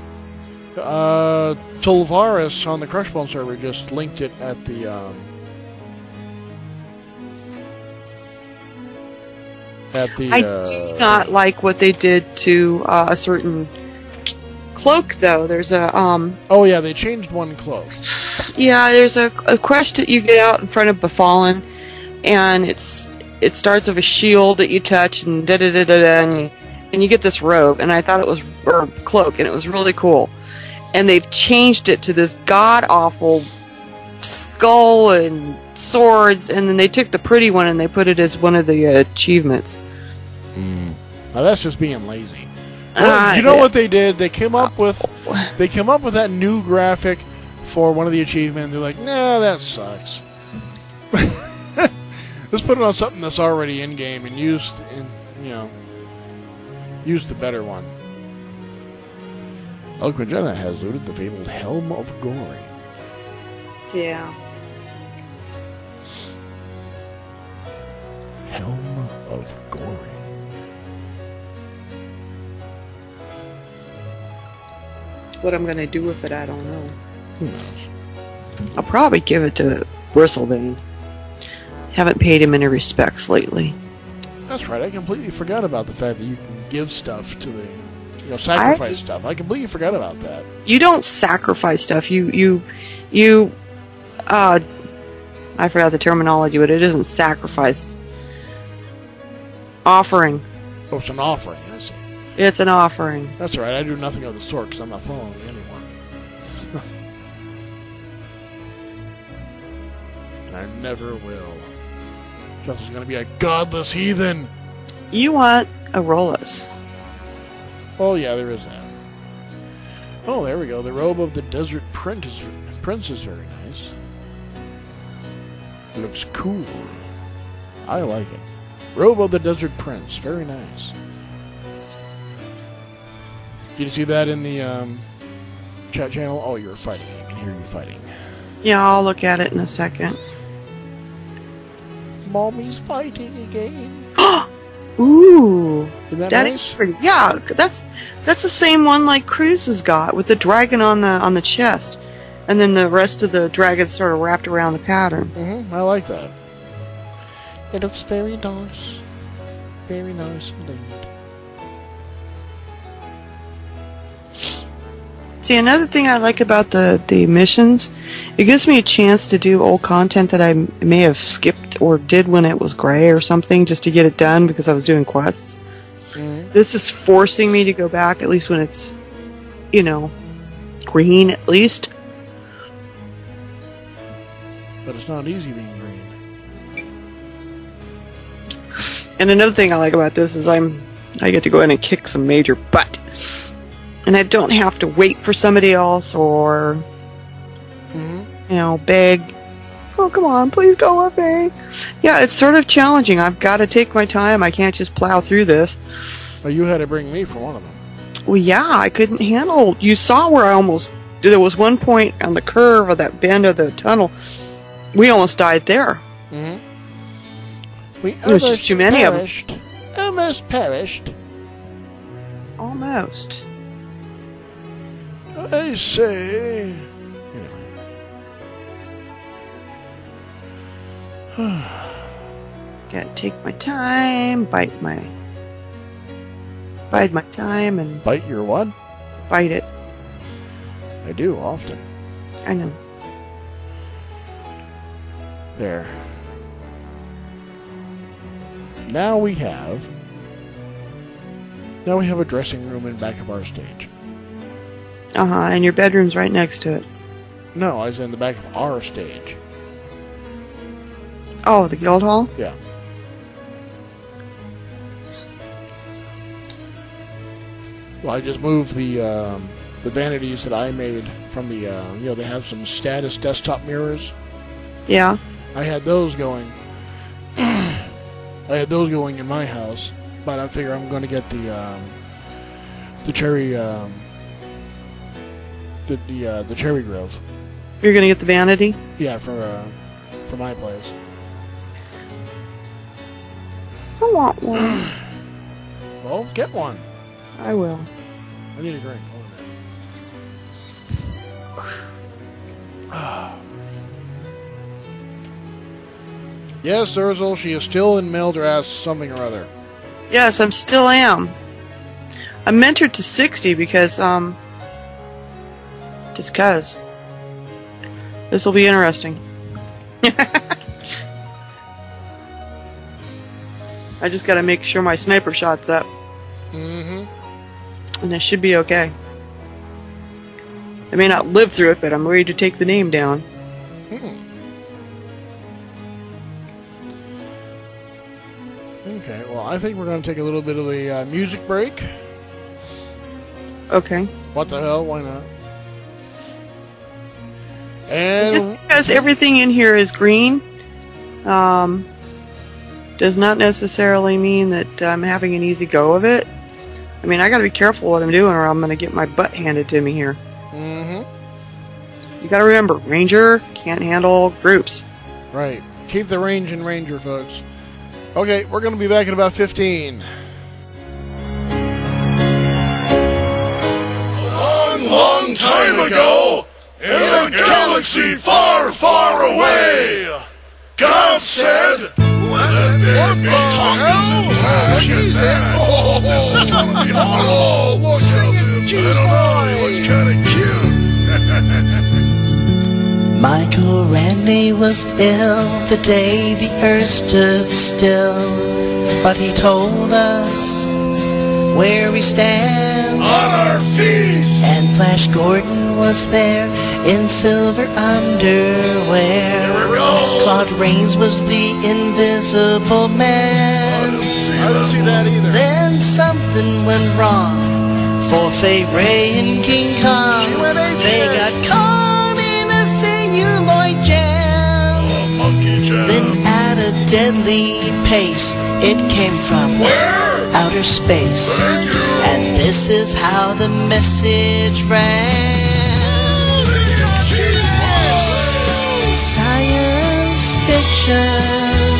Tulvaris on the Crushbone server just linked it at the I do not like what they did to a certain cloak, though. There's a Oh yeah, they changed one cloak. yeah, there's a quest that you get out in front of Befallen, and it starts with a shield that you touch, and da da da da da, and you get this robe, and I thought it was or cloak, and it was really cool. And they've changed it to this god awful skull and swords, and then they took the pretty one and they put it as one of the achievements. Now that's just being lazy. Well, you know what they did? They came up with that new graphic for one of the achievements. They're like, nah, that sucks. Let's put it on something that's already in game and use the better one. Eloquent Jedi has looted the fabled Helm of Gory. Yeah. Helm of Gory. What I'm gonna do with it, I don't know. Who knows? I'll probably give it to Bristlebane. Haven't paid him any respects lately. That's right. I completely forgot about the fact that you can give stuff to the, sacrifice stuff. I completely forgot about that. You don't sacrifice stuff. You I forgot the terminology, but it isn't sacrifice. Offering. Oh, it's an offering. I see. It's an offering. That's all right. I do nothing of the sort because I'm not following anyone. I never will. Jethro's going to be a godless heathen. You want a Rolus. Oh, yeah, there is that. Oh, there we go. The robe of the Desert Prince is very nice. It looks cool. I like it. Robe of the Desert Prince. Very nice. Did you see that in the chat channel? Oh, you're fighting. I can hear you fighting. Yeah, I'll look at it in a second. Mommy's fighting again. Ooh, Isn't that that nice? is pretty. Yeah, that's the same one like Cruz has got with the dragon on the chest, and then the rest of the dragon sort of wrapped around the pattern. I like that. It looks very nice. Very nice indeed. See, another thing I like about the missions, it gives me a chance to do old content that I may have skipped or did when it was gray or something, just to get it done because I was doing quests. This is forcing me to go back, at least when it's, green at least. But it's not easy being green. And another thing I like about this is I get to go in and kick some major butt. And I don't have to wait for somebody else or, beg, oh, come on, please go with me. Yeah, it's sort of challenging. I've got to take my time. I can't just plow through this. Well, you had to bring me for one of them. Well, yeah, I couldn't handle. You saw where there was one point on the curve of that bend of the tunnel. We almost died there. We There was just too many of them. Almost perished. Almost. I say. Gotta take my time, bide my time, and Bite your what? bite it. I do often. I know. There. Now we have a dressing room in back of our stage. And your bedroom's right next to it. No, I was in the back of our stage. Oh, the guild hall? Yeah. Well, I just moved the vanities that I made from the they have some status desktop mirrors. Yeah. I had those going. I had those going in my house, but I figure I'm going to get the cherry the cherry grove. You're gonna get the vanity? Yeah, for my place. I want one. Well, get one. I will. I need a drink. Hold on. Yes, Urzel, she is still in Meldrath something or other. Yes, I'm still am. I'm mentored to 60 because, just cause. This will be interesting. I just gotta make sure my sniper shot's up. And it should be okay. I may not live through it, but I'm ready to take the name down. Okay, well, I think we're going to take a little bit of a music break. Okay. What the hell? Why not? Just And because everything in here is green, does not necessarily mean that I'm having an easy go of it. I mean, I gotta be careful what I'm doing or I'm gonna get my butt handed to me here. You gotta remember, Ranger can't handle groups. right, keep the range in Ranger, folks. Okay, we're going to be back in about 15. Long time ago, in a galaxy far, far away, God said, let there be tacos and Oh, look, singing cheese boy. He looks kind of cute. Michael Randy was ill the day the earth stood still, but he told us where we stand On our feet. And Flash Gordon was there in silver underwear. Here we go. Claude Rains was the invisible man. I didn't see that either. Then something went wrong for Faye Ray and King Kong. She went apeshit. They got caught in a celluloid jam. Monkey jam. Then at a deadly pace, it came from Where? outer space. Thank you. And this is how the message ran. Singing cheese boy. fiction.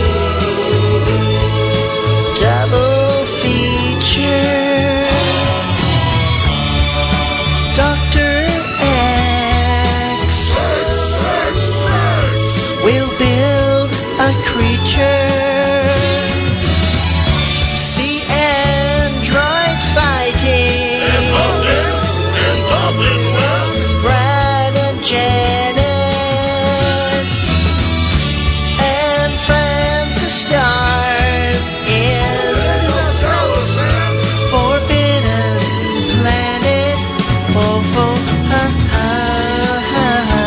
Double feature. Dr. X will build a creature. See androids fighting. Brad and Janet and Francis stars in Forbidden Planet. Oh, oh, ha, ha, ha, ha.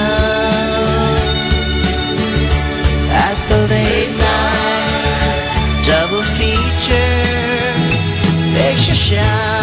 At the late night double feature picture show.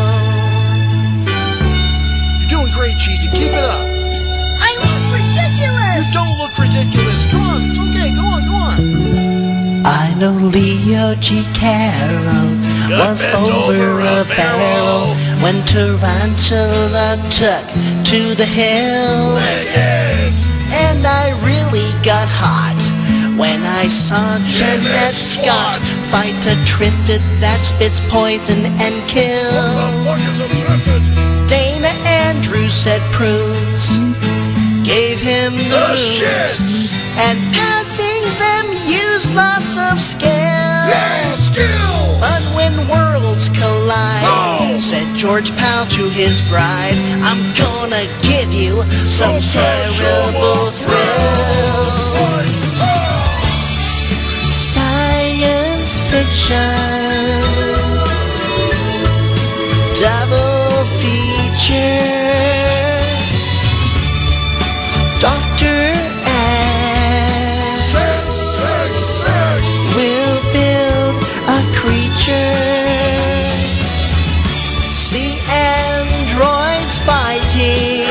You're doing great, Cheesy. Keep it up. I look ridiculous! You don't look ridiculous. Come on, it's okay. Go on, go on. I know Leo G. Carroll was bent over a barrel when Tarantula took to the hill. And I really got hot when I saw Jeanette Scott fight a Triffid that spits poison and kills. Dana Andrews said prunes gave him the blues, and passing them used lots of skills. But when worlds collide, said George Powell to his bride, I'm gonna give you some terrible thrills. Science fiction, double feature. Dr. X will build a creature. See androids fighting.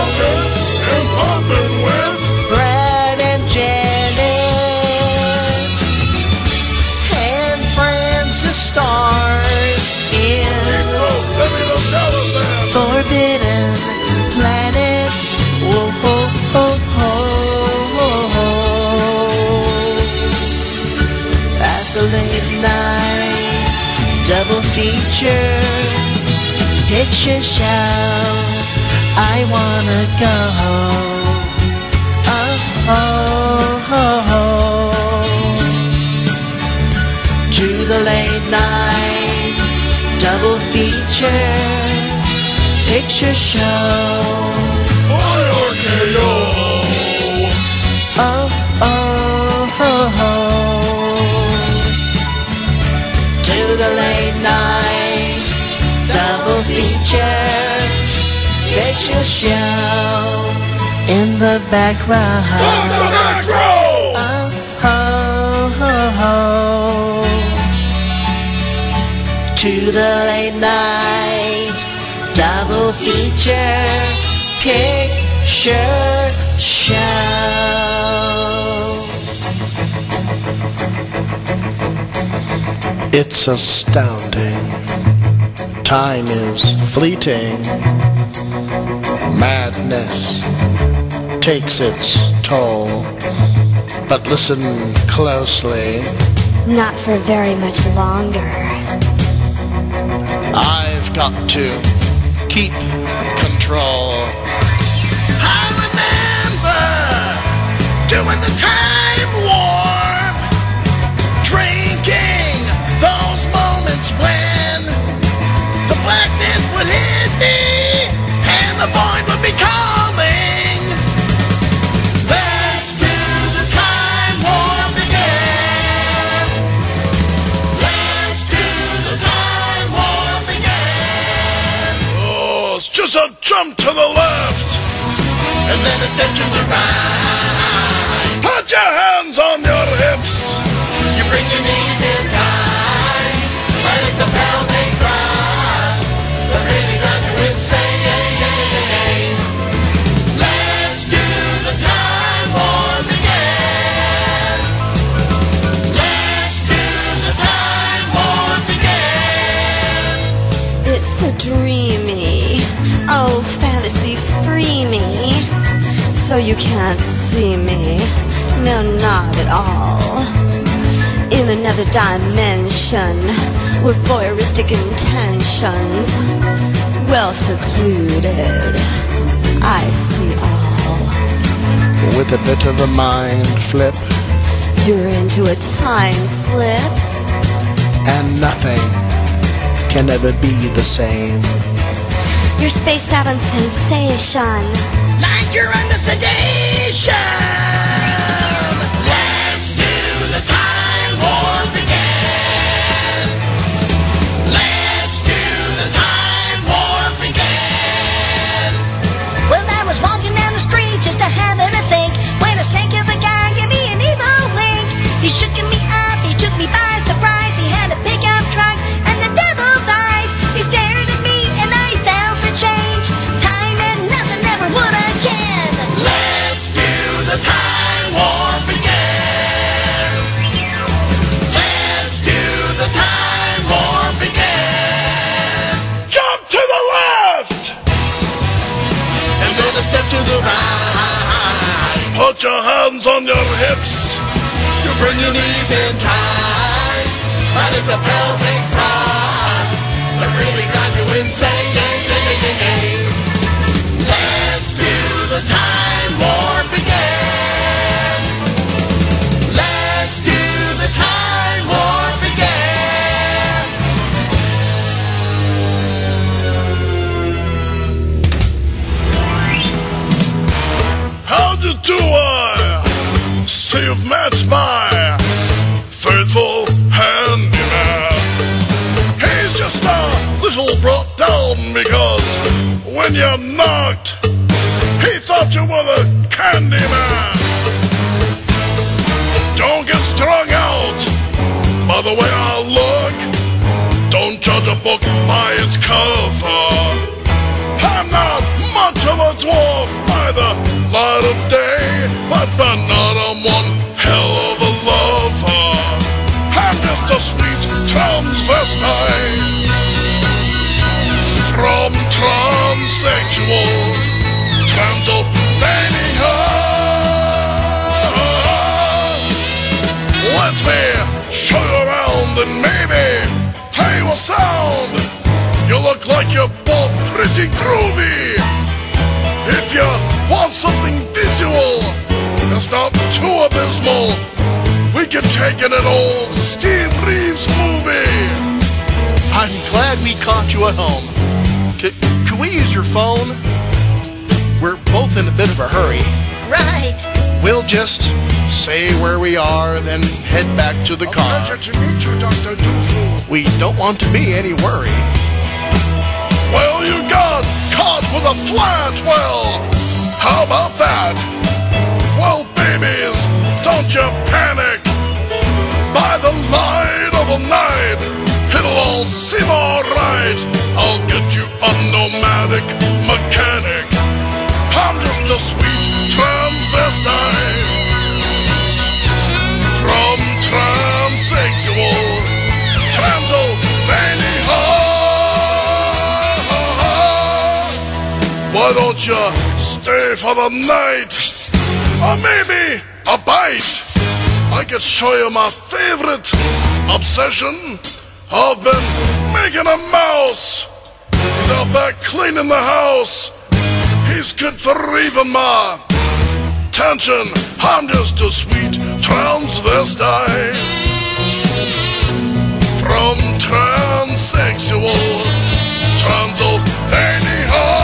Brad and Janet and Francis stars in Forbidden Planet. Whoa, ho, ho, ho, ho. At the late night double feature picture show, I wanna go. Oh, oh, oh, oh. To the late night double feature picture show. Oh, oh, oh, oh. To the late night double feature picture show in the back row. Oh, oh, oh, oh. To the late night double feature picture show. It's astounding. Time is fleeting. Madness takes its toll. But listen closely. Not for very much longer. I've got to keep control. I remember doing the time warp, drinking those moments when the blackness would hit me and the void would be calling. Let's do the time warp again. Let's do the time warp again. Oh, it's just a jump to the left and then a step to the right. Put your hands on your hips. You bring your knees in tight. Right as the bells they cry. The really drives you insane. Let's do the time warp again. Let's do the time warp again. It's so dreamy. Oh, fantasy free me. So you can't see me. No, not at all. In another dimension, with voyeuristic intentions, well secluded, I see all. With a bit of a mind flip, You're into a time slip. and nothing can ever be the same. You're spaced out on sensation. Like you're under sedation. Let's do the time warp again. Let's do the time warp again. Well, I was walking down the street just a having a think, when a snake of a guy gave me an evil wink. He shook me up, he took me by surprise. He had a pickup truck and the devil's eyes. He stared at me and I felt a change. Time and nothing ever would again. Let's do the time warp again. Let's do the time warp again. Jump to the left, and then a step to the right. Put your hands on your hips. You bring your knees in tight. That is the pelvic thrust that really drives you insane. Let's do the time warp again. Let's do the time warp again. How do I say you've met my faithful handyman? He's just a little brought down because when you knocked, he thought you were the candy man. Don't get strung out by the way I look. Don't judge a book by its cover. I'm not much of a dwarf by the light of day, but by night I'm one hell of a lover. I'm just a sweet transvestite from transsexual Transylvania. Let me show you around and maybe play you a sound. You look like you're both pretty groovy. If you want something visual that's not too abysmal, we can take in an old Steve Reeves movie. I'm glad we caught you at home. Can we use your phone? We're both in a bit of a hurry. Right. We'll just say where we are, then head back to the car. Pleasure to meet you, Dr. Doofus. We don't want to be any worry. Well, you got caught with a flat. Well, how about that? Well, babies, don't you panic. By the light of the night, it'll all seem alright. I'll get you a nomadic mechanic. I'm just a sweet transvestite from transsexual Transylvania. Why don't you stay for the night? Or maybe a bite. I could show you my favorite obsession. I've been making a mouse. He's out back cleaning the house. He's good for relieving my tension. I'm just a sweet transvestite from transsexual Transylvania.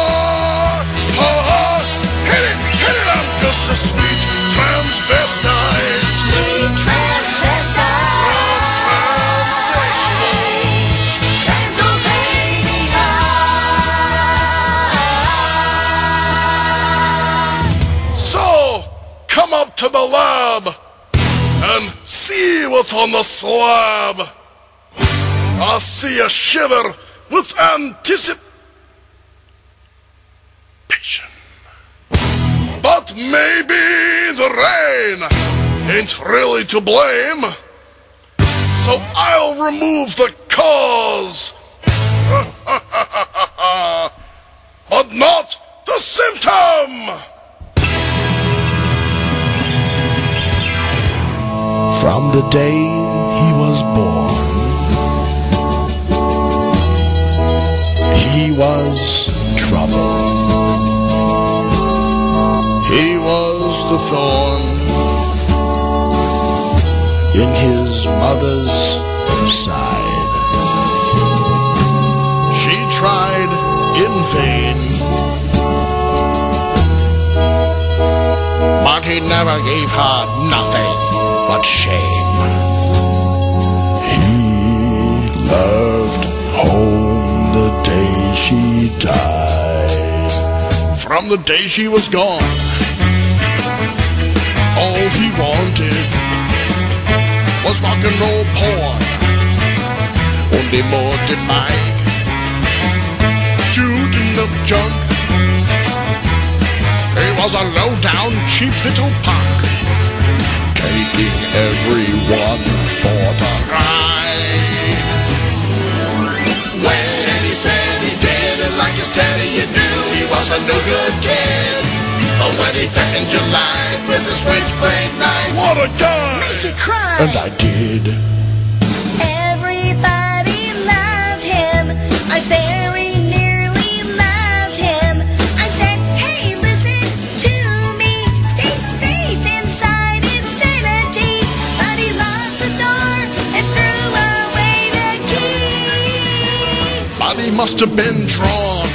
Hit it, I'm just a sweet transvestite. Sweet transvestite. Transylvania. So, come up to the lab and see what's on the slab. I see you shiver with anticipation. But maybe the rain ain't really to blame. So I'll remove the cause. But not the symptom. From the day he was born, he was trouble. He was the thorn in his mother's side. She tried in vain, but he never gave her nothing but shame. He left home the day she died. From the day she was gone, all he wanted was rock and roll porn. Only more than Mike, shooting up junk. He was a low-down, cheap little punk, taking everyone for the ride. When he said he didn't like his daddy, you knew he was a no-good kid. But when he threatened your life with a switchblade knife, what a guy! Makes you cry. And I did. Everybody loved him. I very nearly loved him. I said, hey, listen to me. Stay safe inside insanity. But he locked the door and threw away the key. But he must have been drawn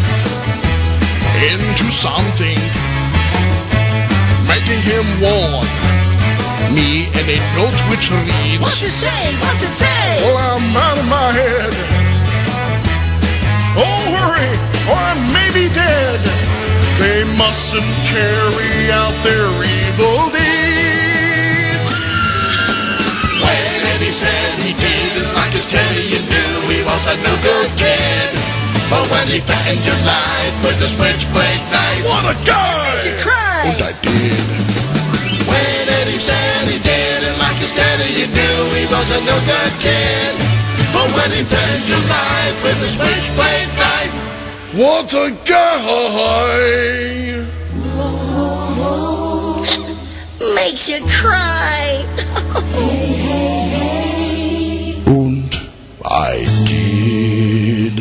into something, making him warn me and a note which reads, What's it say? What's it say? oh, I'm out of my head. Oh, hurry, or I may be dead. They mustn't carry out their evil deeds. When Eddie said he didn't like his Teddy, you knew he was a no-good kid. But when he threatened your life with a switchblade knife, what a guy! Makes you cry. And I did. When Eddie said he didn't like his daddy, you knew he was a no-good kid. But when he threatened your life with a switchblade knife, what a guy! Makes you cry. And I did.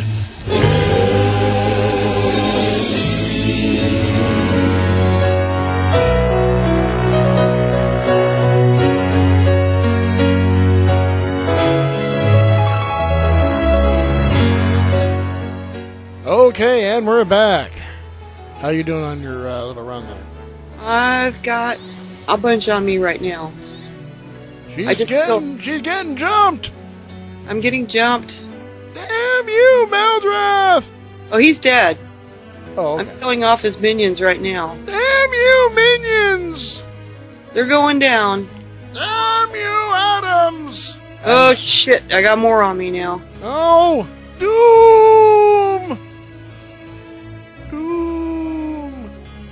Okay, and we're back. How you doing on your little run there? I've got a bunch on me right now. She's getting jumped. I'm getting jumped. Damn you, Meldrath! Oh, he's dead. Oh, I'm okay. killing off his minions right now. Damn you, minions! They're going down. Damn you, Adams! Oh shit, I got more on me now. Oh, doom! Doom!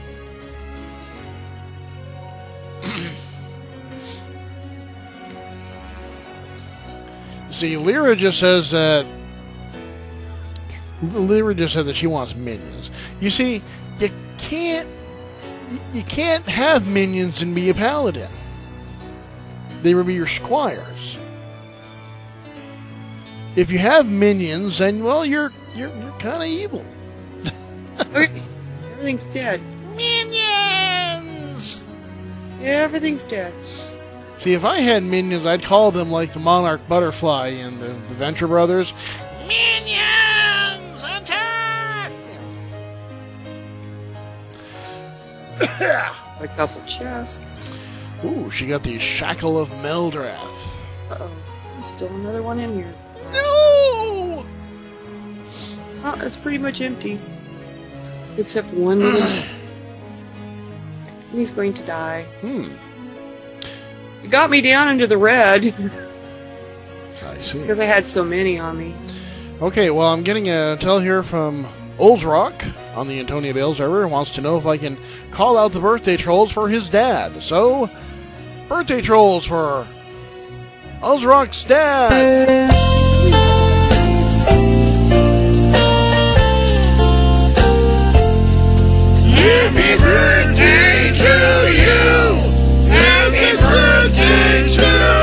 See, Lyra just says that she wants minions. You see, you can't have minions and be a paladin. They would be your squires. If you have minions, then well, you're kind of evil. Okay, everything's dead. Minions. Yeah, everything's dead. See, if I had minions, I'd call them like the Monarch Butterfly in the Venture Brothers. Minions, attack! A couple chests. Ooh, she got the Shackle of Meldrath. Uh-oh, there's still another one in here. No! Oh, it's pretty much empty. Except one little... And he's going to die. It got me down into the red. I see. Because I had so many on me. Okay, well, I'm getting a tell here from Olsrock on the Antonia Bale server. Wants to know if I can call out the birthday trolls for his dad. So, birthday trolls for Olsrock's dad. Happy birthday to you! Happy birthday to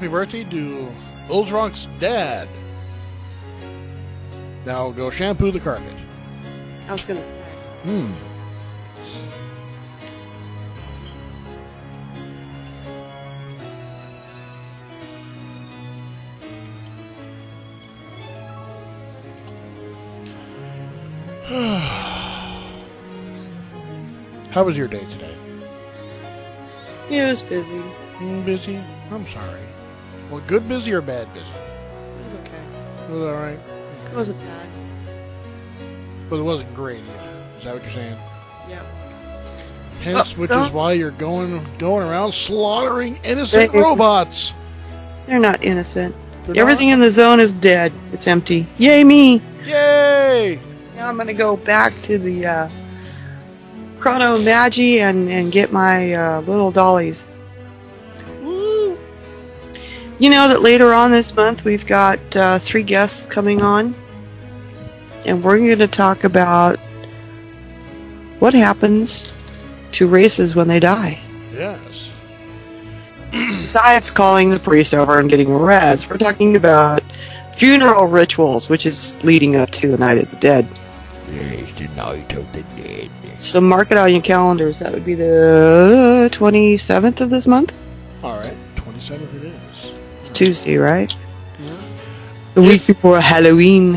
birthday to Ulzrock's dad. Now go shampoo the carpet. I was gonna say. How was your day today? It was busy. Busy? I'm sorry. Well, good busy or bad busy? It was okay. It was alright. It wasn't bad. But it wasn't great either. Is that what you're saying? Yeah. Hence, which so- is why you're going around slaughtering innocent They- robots. They're not innocent. They're Everything not? in the zone is dead. It's empty. Yay me! Yay! Now I'm gonna go back to the Chrono Magi and get my little dollies. Woo! You know that later on this month we've got 3 guests coming on, and we're going to talk about what happens to races when they die. Yes. Besides calling the priest over and getting a res, we're talking about funeral rituals, which is leading up to the Night of the Dead. Yes, the Night of the Dead. So mark it on your calendars. That would be the 27th of this month. Alright, 27th it is. It's Tuesday, right? Yeah. The week before Halloween.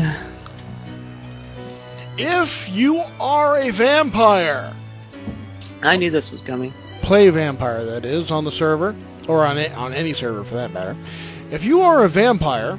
If you are a vampire, I knew this was coming. play vampire that is, on the server, or on any server for that matter. If you are a vampire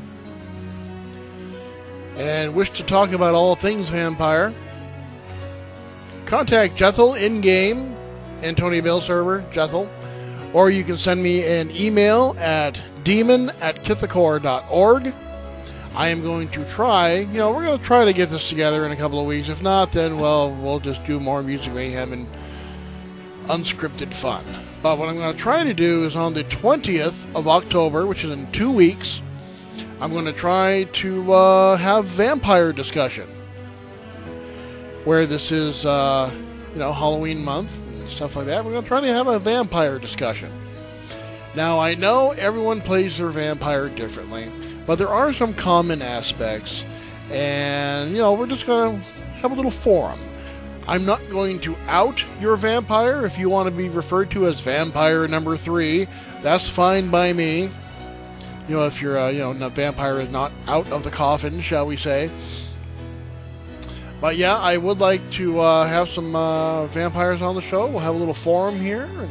and wish to talk about all things vampire, contact Jethel in-game, Antonio Bell server, Jethel, or you can send me an email at demon@kithakor.org. I am going to try, we're going to try to get this together in a couple of weeks. If not, then, well, we'll just do more Music Mayhem and unscripted fun. But what I'm going to try to do is on the 20th of October, which is in 2 weeks, I'm going to try to have vampire discussion. Where this is, Halloween month and stuff like that. We're going to try to have a vampire discussion. Now, I know everyone plays their vampire differently, but there are some common aspects, and, we're just going to have a little forum. I'm not going to out your vampire. If you want to be referred to as vampire number 3, that's fine by me. If your vampire is not out of the coffin, shall we say. But yeah, I would like to have some vampires on the show. We'll have a little forum here, and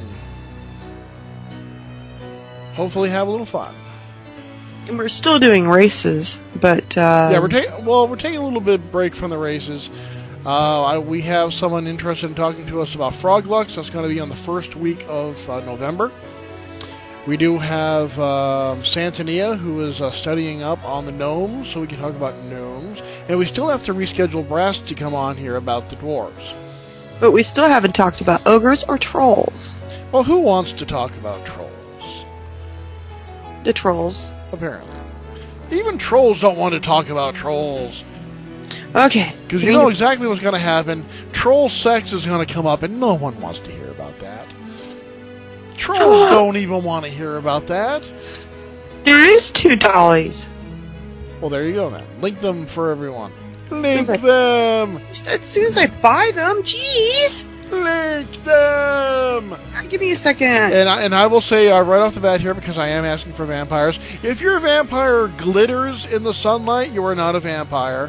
hopefully have a little fun. And we're still doing races, but Yeah, we're taking a little bit break from the races. We have someone interested in talking to us about Froglux. That's going to be on the first week of November. We do have Santania, who is studying up on the gnomes, so we can talk about gnomes. And we still have to reschedule Brass to come on here about the dwarves. but we still haven't talked about ogres or trolls. Well, who wants to talk about trolls? The trolls. Apparently. Even trolls don't want to talk about trolls. Okay. Because you know exactly what's going to happen. Troll sex is going to come up, and no one wants to hear about that. Trolls don't even want to hear about that. There is 2 dollies. Well, there you go, then. Link them for everyone. Link Sounds like- them! As soon as I buy them, jeez. Link them! Give me a second. And I will say right off the bat here, because I am asking for vampires, if your vampire glitters in the sunlight, you are not a vampire.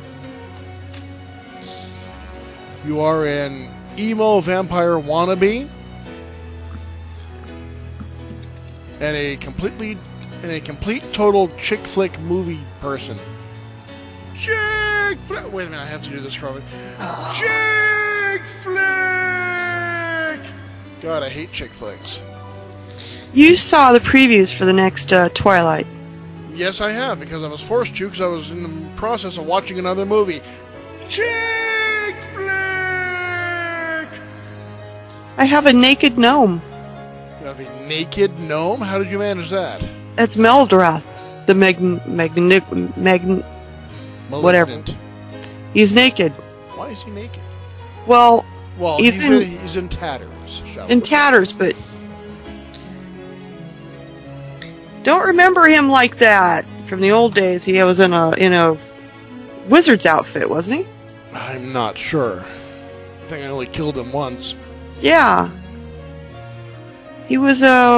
You are an emo vampire wannabe. And a complete total chick flick movie person. Chick flick. Wait a minute, I have to do this probably. Chick flick. God, I hate chick flicks. You saw the previews for the next Twilight. Yes, I have, because I was forced to, because I was in the process of watching another movie. Chick flick. I have a naked gnome. You have a naked gnome? How did you manage that? That's Meldrath, the whatever. Malignant. He's naked. Why is he naked? Well, Well, He's he's in tatters, shall we? in tatters, but don't remember him like that from the old days. He was in a wizard's outfit, wasn't he? I'm not sure. I think I only killed him once. Yeah. He was a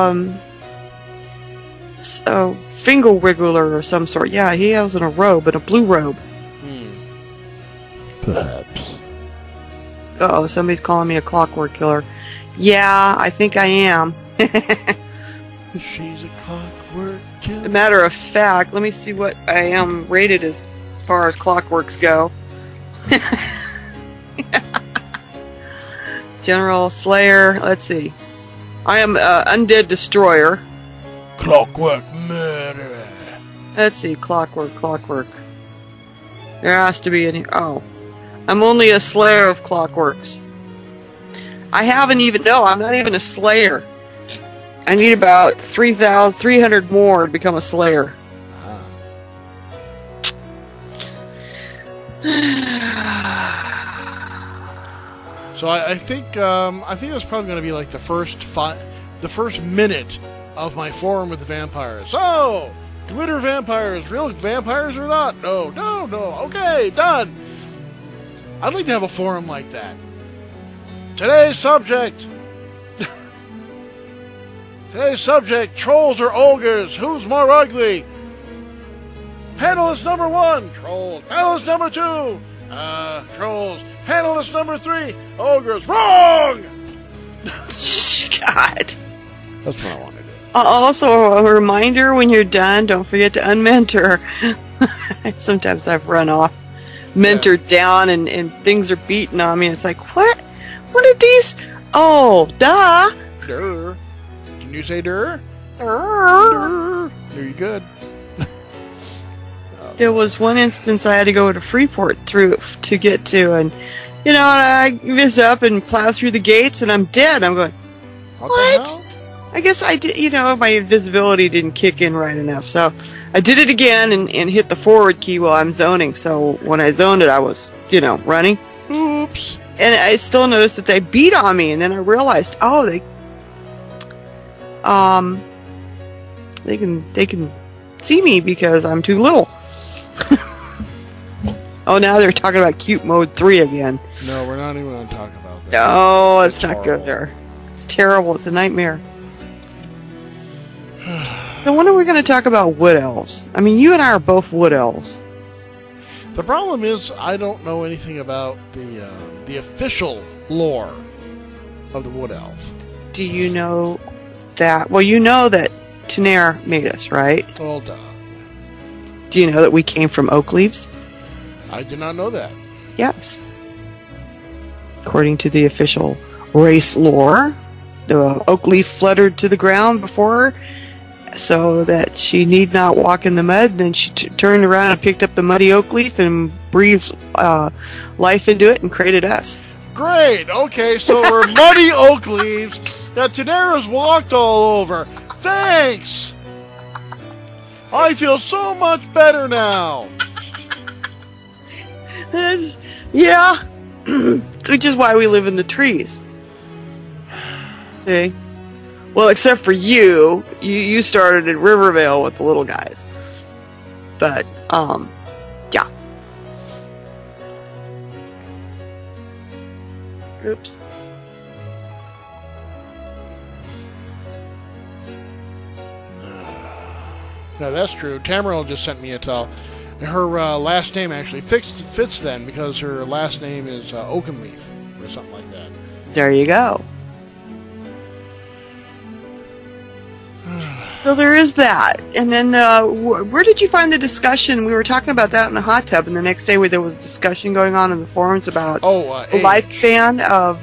finger wiggler or some sort. Yeah, he was in a robe, in a blue robe. Perhaps. Uh-oh, somebody's calling me a clockwork killer. Yeah, I think I am. She's a clockwork killer. As a matter of fact, let me see what I am rated as far as clockworks go. General Slayer, let's see. I am Undead Destroyer. Clockwork murderer. Let's see, clockwork. There has to be any. Oh. I'm only a Slayer of clockworks. I haven't even. No, I'm not even a Slayer. I need about 3,300 more to become a Slayer. So I think that's probably going to be like the first minute of my forum with the vampires. So, glitter vampires, real vampires or not? No. Okay, done. I'd like to have a forum like that. Today's subject, trolls or ogres? Who's more ugly? Panelist number 1, trolls. Panelist number 2, trolls. Panelist number 3, ogres. Wrong! God. That's what I want to do. Also, a reminder, when you're done, don't forget to unmentor. Sometimes I've run off, mentored down, and things are beating on me. It's like, what? What are these? Oh, duh. Durr. Can you say durr? Durr. Very good. There was one instance I had to go to Freeport to get to, and I whiz up and plow through the gates, and I'm dead. I'm going, what? I guess I did. My visibility didn't kick in right enough, so I did it again and hit the forward key while I'm zoning. So when I zoned it, I was running. Oops. And I still noticed that they beat on me, and then I realized, they can see me because I'm too little. Oh, now they're talking about cute mode 3 again. No, we're not even going to talk about that. No, it's not horrible. good there. It's terrible. It's a nightmare. So when are we going to talk about wood elves? I mean, you and I are both wood elves. The problem is I don't know anything about the official lore of the wood elf. Do you know that? Well, you know that Tenair made us, right? Well, duh. Do you know that we came from oak leaves? I did not know that. Yes. According to the official race lore, the oak leaf fluttered to the ground before her so that she need not walk in the mud. Then she turned around and picked up the muddy oak leaf and breathed life into it and created us. Great. Okay, so we're muddy oak leaves that Tenaira's walked all over. Thanks. I feel so much better now. Yeah. Which is why we live in the trees. See? Well, except for you. You started at Rivervale with the little guys. But, yeah. Oops. No, that's true. Tamarill just sent me a tell. Her last name actually fits then because her last name is Oakenleaf or something like that. There you go. So there is that. And then where did you find the discussion? We were talking about that in the hot tub, and the next day there was a discussion going on in the forums about the lifespan of...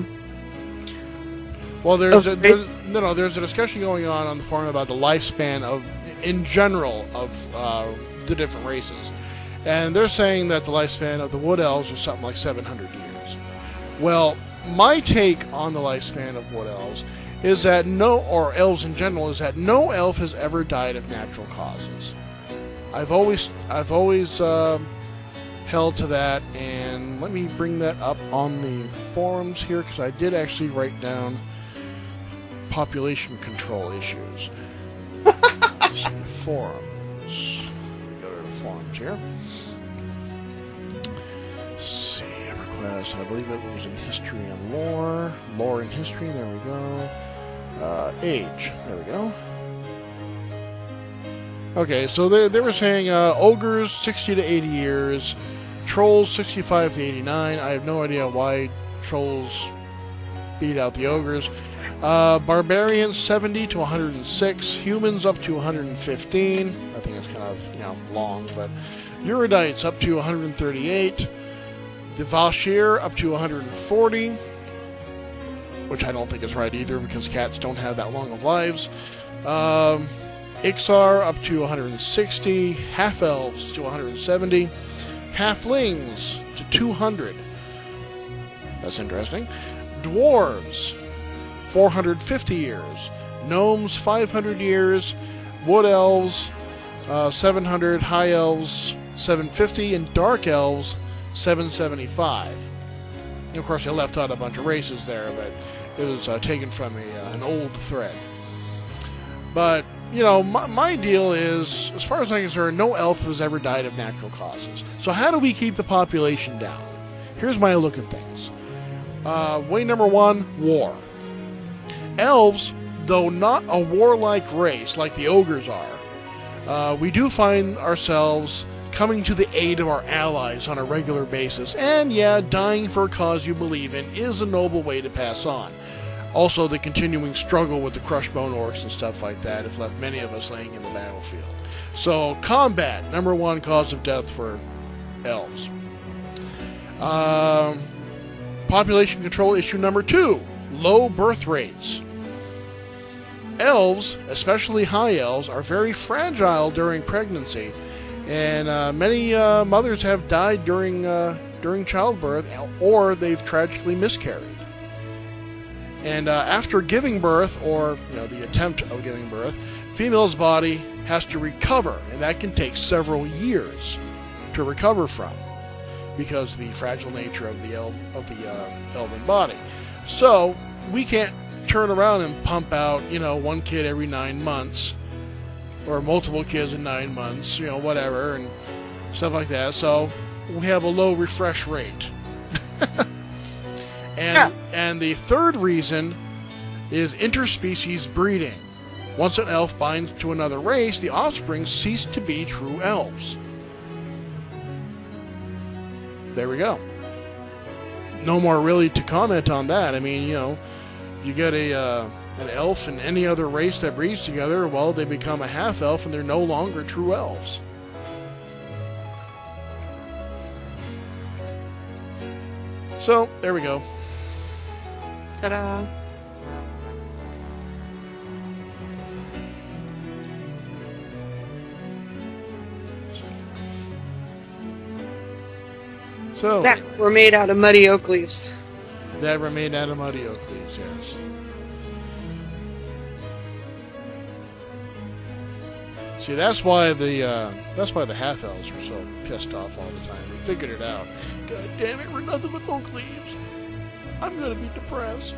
Well, there's a discussion going on the forum about the lifespan of, in general, of the different races. And they're saying that the lifespan of the wood elves is something like 700 years. Well, my take on the lifespan of wood elves is that or elves in general, is that no elf has ever died of natural causes. I've always held to that, and let me bring that up on the forums here, because I did actually write down population control issues. forums. We go to the forums here. Let's see, EverQuest. I believe it was in history and lore. Lore and history. There we go. Age. There we go. Okay, so they were saying ogres 60 to 80 years, trolls 65 to 89. I have no idea why trolls beat out the ogres. Barbarians 70 to 106, humans up to 115. I think it's kind of long, but Erudites up to 138. The Valshir up to 140, which I don't think is right either because cats don't have that long of lives. Ixar up to 160, half-elves to 170, halflings to 200. That's interesting. Dwarves, 450 years. Gnomes, 500 years. Wood elves, 700. High elves, 750. And dark elves, 775. And of course, I left out a bunch of races there, but it was taken from an old thread. But my deal is, as far as I'm concerned, no elf has ever died of natural causes. So how do we keep the population down? Here's my look at things. Way number one, war. Elves, though not a warlike race like the ogres are, we do find ourselves coming to the aid of our allies on a regular basis. And yeah, dying for a cause you believe in is a noble way to pass on. Also, the continuing struggle with the Crushbone orcs and stuff like that has left many of us laying in the battlefield. So, combat, number one cause of death for elves. Population control issue number two, low birth rates. Elves, especially high elves, are very fragile during pregnancy, and many mothers have died during childbirth, or they've tragically miscarried. And after giving birth, or the attempt of giving birth, female's body has to recover, and that can take several years to recover from, because of the fragile nature of the elven body. So we can't turn around and pump out one kid every 9 months, or multiple kids in 9 months, whatever, and stuff like that. So we have a low refresh rate. And the third reason is interspecies breeding. Once an elf binds to another race, the offspring cease to be true elves. There we go. No more really to comment on that. I mean, you get an elf and any other race that breeds together, well, they become a half-elf and they're no longer true elves. So, there we go. Ta-da! So That were made out of muddy oak leaves. that were made out of muddy oak leaves, yes. See, that's why the half elves are so pissed off all the time. They figured it out. God damn it, we're nothing but oak leaves. I'm gonna be depressed.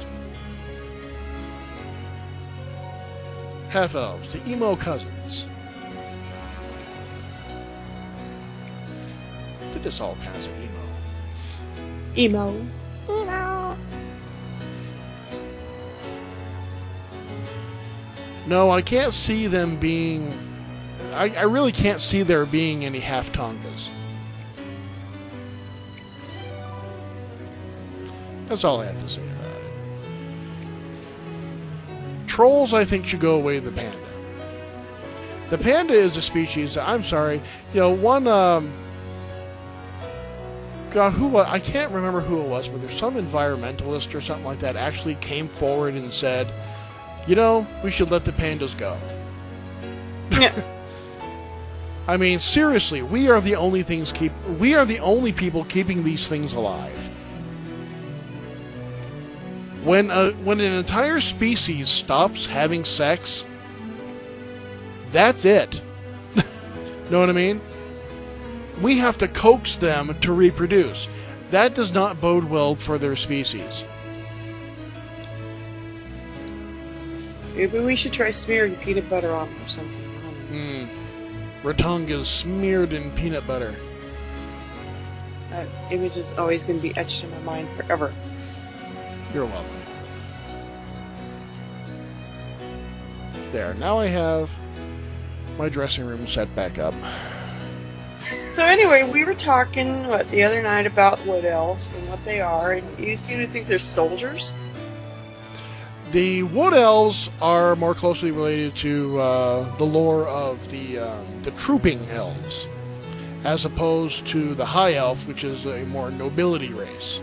Half elves, the emo cousins. They're just all kinds of emo. Emo. No, I can't see them being... I really can't see there being any half-Tongas. That's all I have to say about it. Trolls, I think, should go away with the panda. The panda is a species that, I'm sorry, one... God, who was... I can't remember who it was, but there's some environmentalist or something like that actually came forward and said, we should let the pandas go. I mean, seriously, we are the only people keeping these things alive. When an entire species stops having sex, that's it. Know what I mean? We have to coax them to reproduce. That does not bode well for their species. Maybe we should try smearing peanut butter on them or something. I don't know. Ratung is smeared in peanut butter. That image is always going to be etched in my mind forever. You're welcome. There, now I have my dressing room set back up. So anyway, we were talking the other night about wood elves and what they are, and you seem to think they're soldiers. The wood elves are more closely related to the lore of the trooping elves, as opposed to the high elf, which is a more nobility race.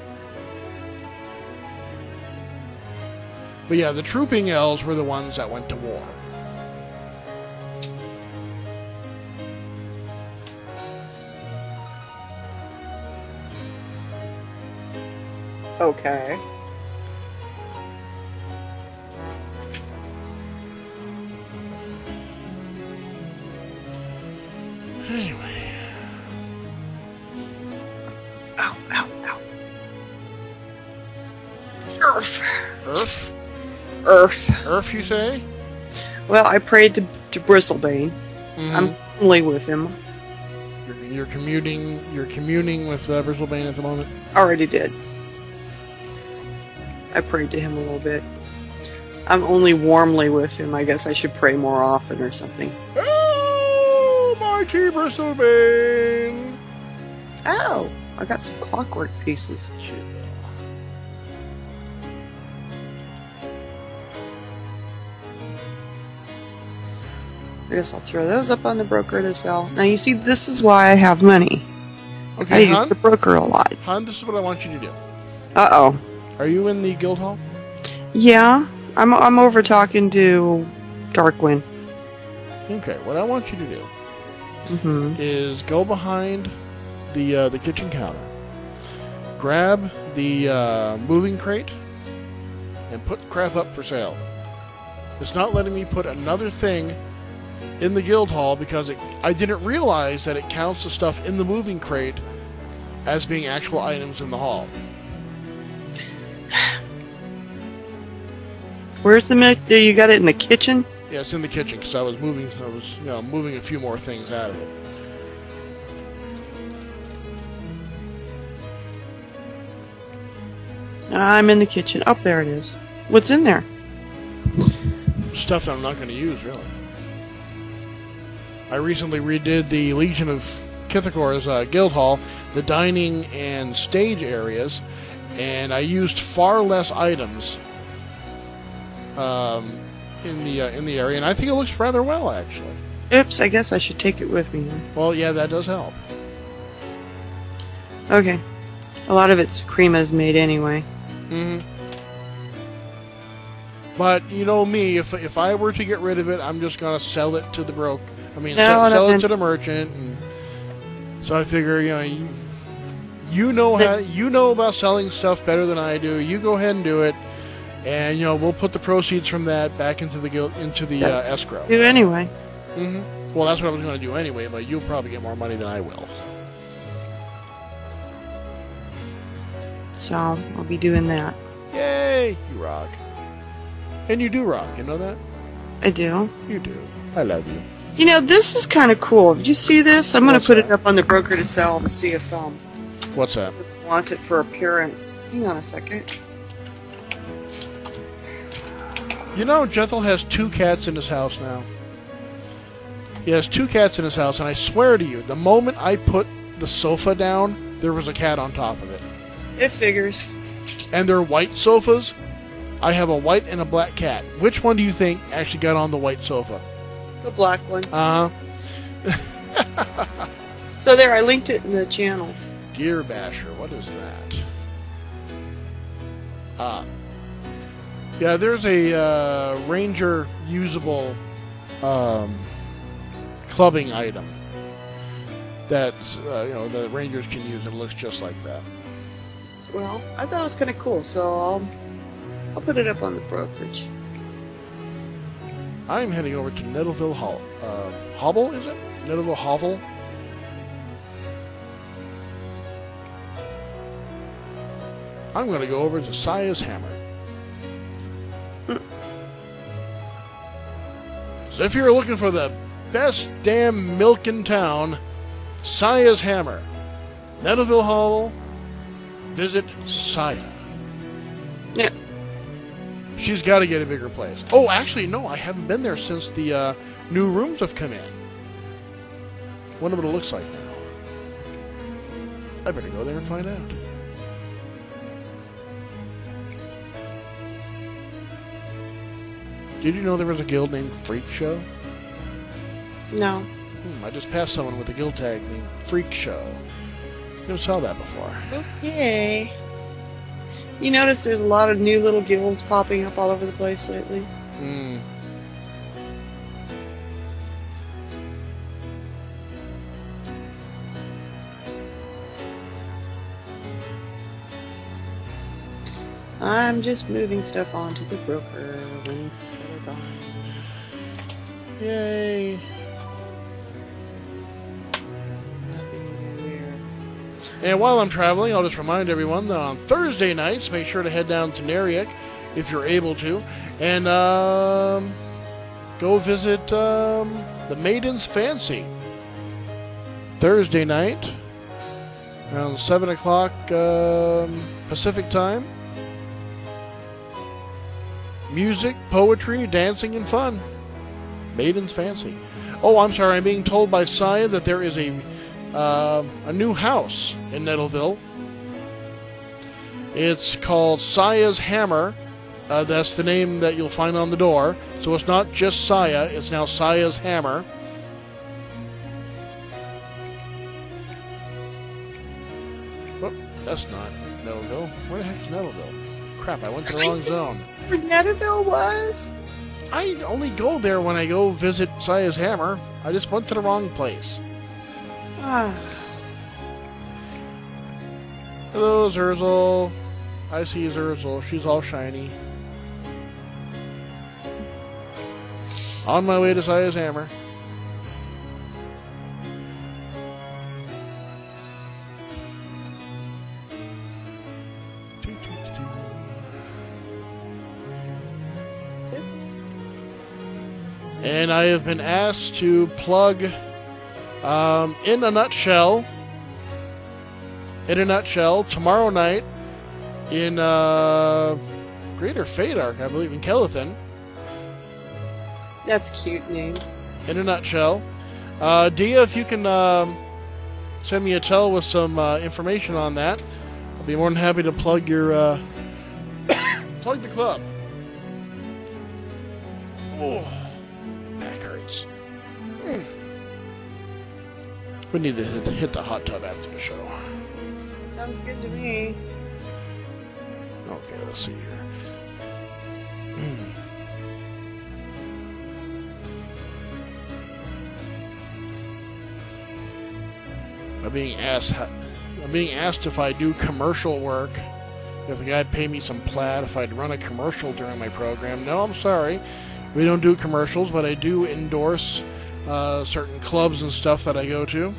But yeah, the trooping elves were the ones that went to war. Okay. Anyway. Ow, ow, ow. Earth. Earth? Earth. Earth, you say? Well, I prayed to Bristlebane. Mm-hmm. I'm only with him. You're communing with Bristlebane at the moment? Already did. I prayed to him a little bit. I'm only warmly with him. I guess I should pray more often or something. Oh, mighty Bristlebane! Oh, I got some clockwork pieces. I guess I'll throw those up on the broker to sell. Now you see, this is why I have money. Okay, I use hon? the broker a lot. Hon, this is what I want you to do. Uh-oh. Are you in the guild hall? Yeah, I'm over talking to Darkwind. Okay, what I want you to do Mm-hmm. is go behind the kitchen counter, grab the moving crate, and put crap up for sale. It's not letting me put another thing in the guild hall because I didn't realize that it counts the stuff in the moving crate as being actual items in the hall. Where's the milk? Do you got it in the kitchen? Yeah, it's in the kitchen because I was moving a few more things out of it. I'm in the kitchen. Up there it is. What's in there? Stuff that I'm not going to use, really. I recently redid the Legion of Kithikor's guild hall, the dining and stage areas, and I used far less items in the area, and I think it looks rather well, actually. Oops, I guess I should take it with me then. Well, yeah, that does help. Okay. A lot of it's Creema's made anyway. Mm-hmm. But you know me, if I were to get rid of it, I'm just gonna sell it to the sell it to the merchant. And so I figure, you know about selling stuff better than I do. You go ahead and do it, and we'll put the proceeds from that back into the guild, escrow. Do anyway. Mm-hmm. Well, that's what I was gonna do anyway, but you'll probably get more money than I will. So I'll be doing that. Yay! You rock. And you do rock, you know that? I do. You do. I love you. This is kind of cool. Did you see this? I'm going to What's put that? it up on the broker to sell to see if What's that? wants it for appearance. Hang on a second. Jethel has 2 cats in his house now. He has 2 cats in his house, and I swear to you, the moment I put the sofa down, there was a cat on top of it. It figures. And they're white sofas. I have a white and a black cat. Which one do you think actually got on the white sofa? The black one. Uh-huh. So there, I linked it in the channel. Gear Basher, what is that? Yeah, there's a Ranger usable clubbing item that the Rangers can use. It looks just like that. Well, I thought it was kind of cool, so I'll put it up on the brokerage. I'm heading over to Nettleville Hobble, is it? Nettleville Hovel? I'm going to go over to Saya's Hammer. So if you're looking for the best damn milk in town, Saya's Hammer. Nettleville Hall. Visit Saya. Yeah. She's got to get a bigger place. Oh, actually, no, I haven't been there since the new rooms have come in. Wonder what it looks like now. I better go there and find out. Did you know there was a guild named Freak Show? No. I just passed someone with a guild tag named Freak Show. Never saw that before. Okay. You notice there's a lot of new little guilds popping up all over the place lately. Hmm. I'm just moving stuff onto the broker when they're gone. Yay. Nothing new here. And while I'm traveling, I'll just remind everyone that on Thursday nights, make sure to head down to Nariak if you're able to, and go visit the Maiden's Fancy. Thursday night, around 7 o'clock Pacific time. Music, poetry, dancing, and fun. Maiden's Fancy. Oh, I'm sorry. I'm being told by Saya that there is a new house in Nettleville. It's called Saya's Hammer. That's the name that you'll find on the door. So it's not just Saya. It's now Saya's Hammer. Oh, that's not Nettleville. Where the heck is Nettleville? Crap, I went to the wrong zone. Where Nettleville was? I only go there when I go visit Saya's Hammer. I just went to the wrong place. Ah. Hello, Zurzel. I see Zurzel. She's all shiny. On my way to Saya's Hammer. And I have been asked to plug, in a nutshell, tomorrow night in Greater Fadark, I believe, in Kellethan. That's a cute name. In a nutshell. Dia, if you can send me a tell with some information on that, I'll be more than happy to plug your plug the club. Oh. We need to hit the hot tub after the show. Sounds good to me. Okay, let's see here. I'm being asked if I do commercial work. If the guy paid me some plat, if I'd run a commercial during my program. No, I'm sorry. We don't do commercials, but I do endorse certain clubs and stuff that I go to.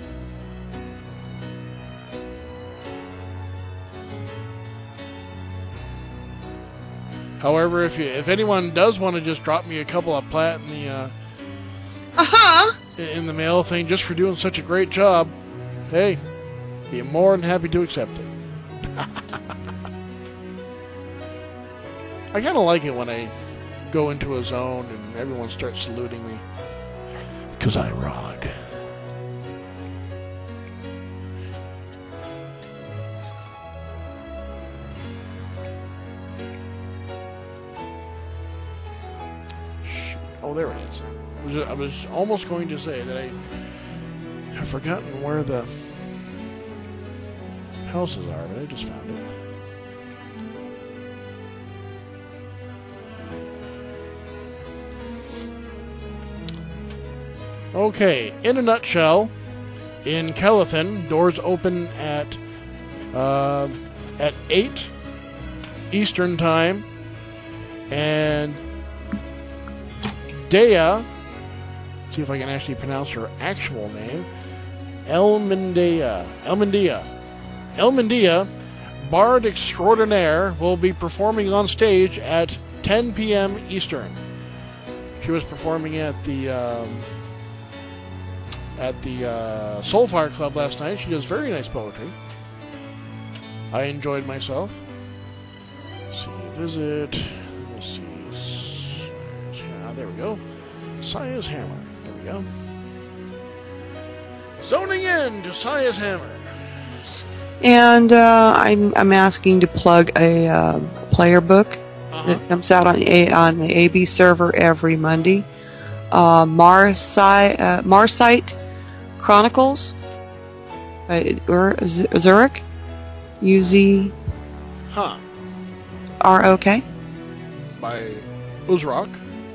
However, if anyone does want to just drop me a couple of plat in the in the mail thing just for doing such a great job, hey, be more than happy to accept it. I kind of like it when I go into a zone and everyone starts saluting me. Because I rock. Shoot. Oh, there it is. I was almost going to say that I have forgotten where the houses are, but I just found it. Okay, in a nutshell, in Kellethan, doors open at 8 Eastern Time, and Dea, see if I can actually pronounce her actual name, Elmendia, Bard Extraordinaire, will be performing on stage at 10 p.m. Eastern. She was performing at the at the Soulfire Club last night. She does very nice poetry. I enjoyed myself. Let's see, visit. Let's see. There we go. Saya's Hammer. There we go. Zoning in to Saya's Hammer. And I'm asking to plug a player book that comes out on the AB server every Monday. Marsite Chronicles by Zurich. UZROK. By Uzrock.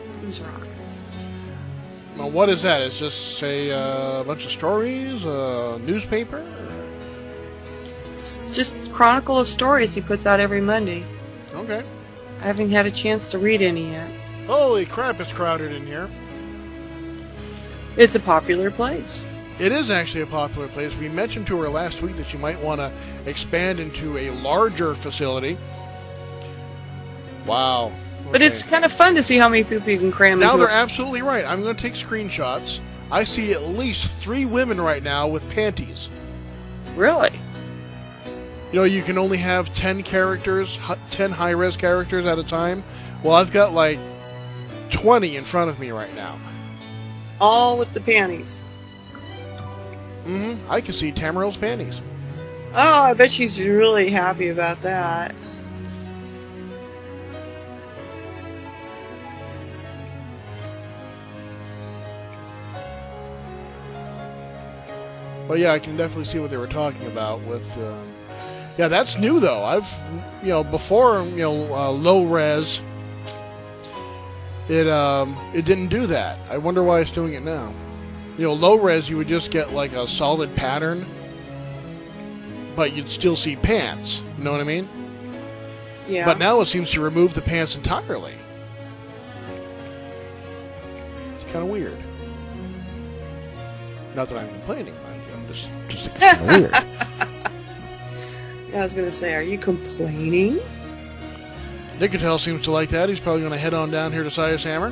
Now, what is that? It's just a bunch of stories, a newspaper? It's just chronicle of stories he puts out every Monday. Okay. I haven't had a chance to read any yet. Holy crap, it's crowded in here. It's a popular place. It is actually a popular place. We mentioned to her last week that she might want to expand into a larger facility. Wow. But it's kind of fun to see how many people you can cram Now into they're absolutely right. I'm going to take screenshots. I see at least 3 women right now with panties. Really? You know, you can only have 10 characters, 10 high-res characters at a time. Well, I've got like 20 in front of me right now. All with the panties. I can see Tamarill's panties. Oh, I bet she's really happy about that. Well, yeah, I can definitely see what they were talking about with... yeah, that's new, though. I've, before, low res, it didn't do that. I wonder why it's doing it now. Low res, you would just get, like, a solid pattern, but you'd still see pants. You know what I mean? Yeah. But now it seems to remove the pants entirely. It's kind of weird. Not that I'm complaining, mind you. I'm just kind of weird. I was going to say, are you complaining? Nicotel seems to like that. He's probably going to head on down here to Saya's Hammer.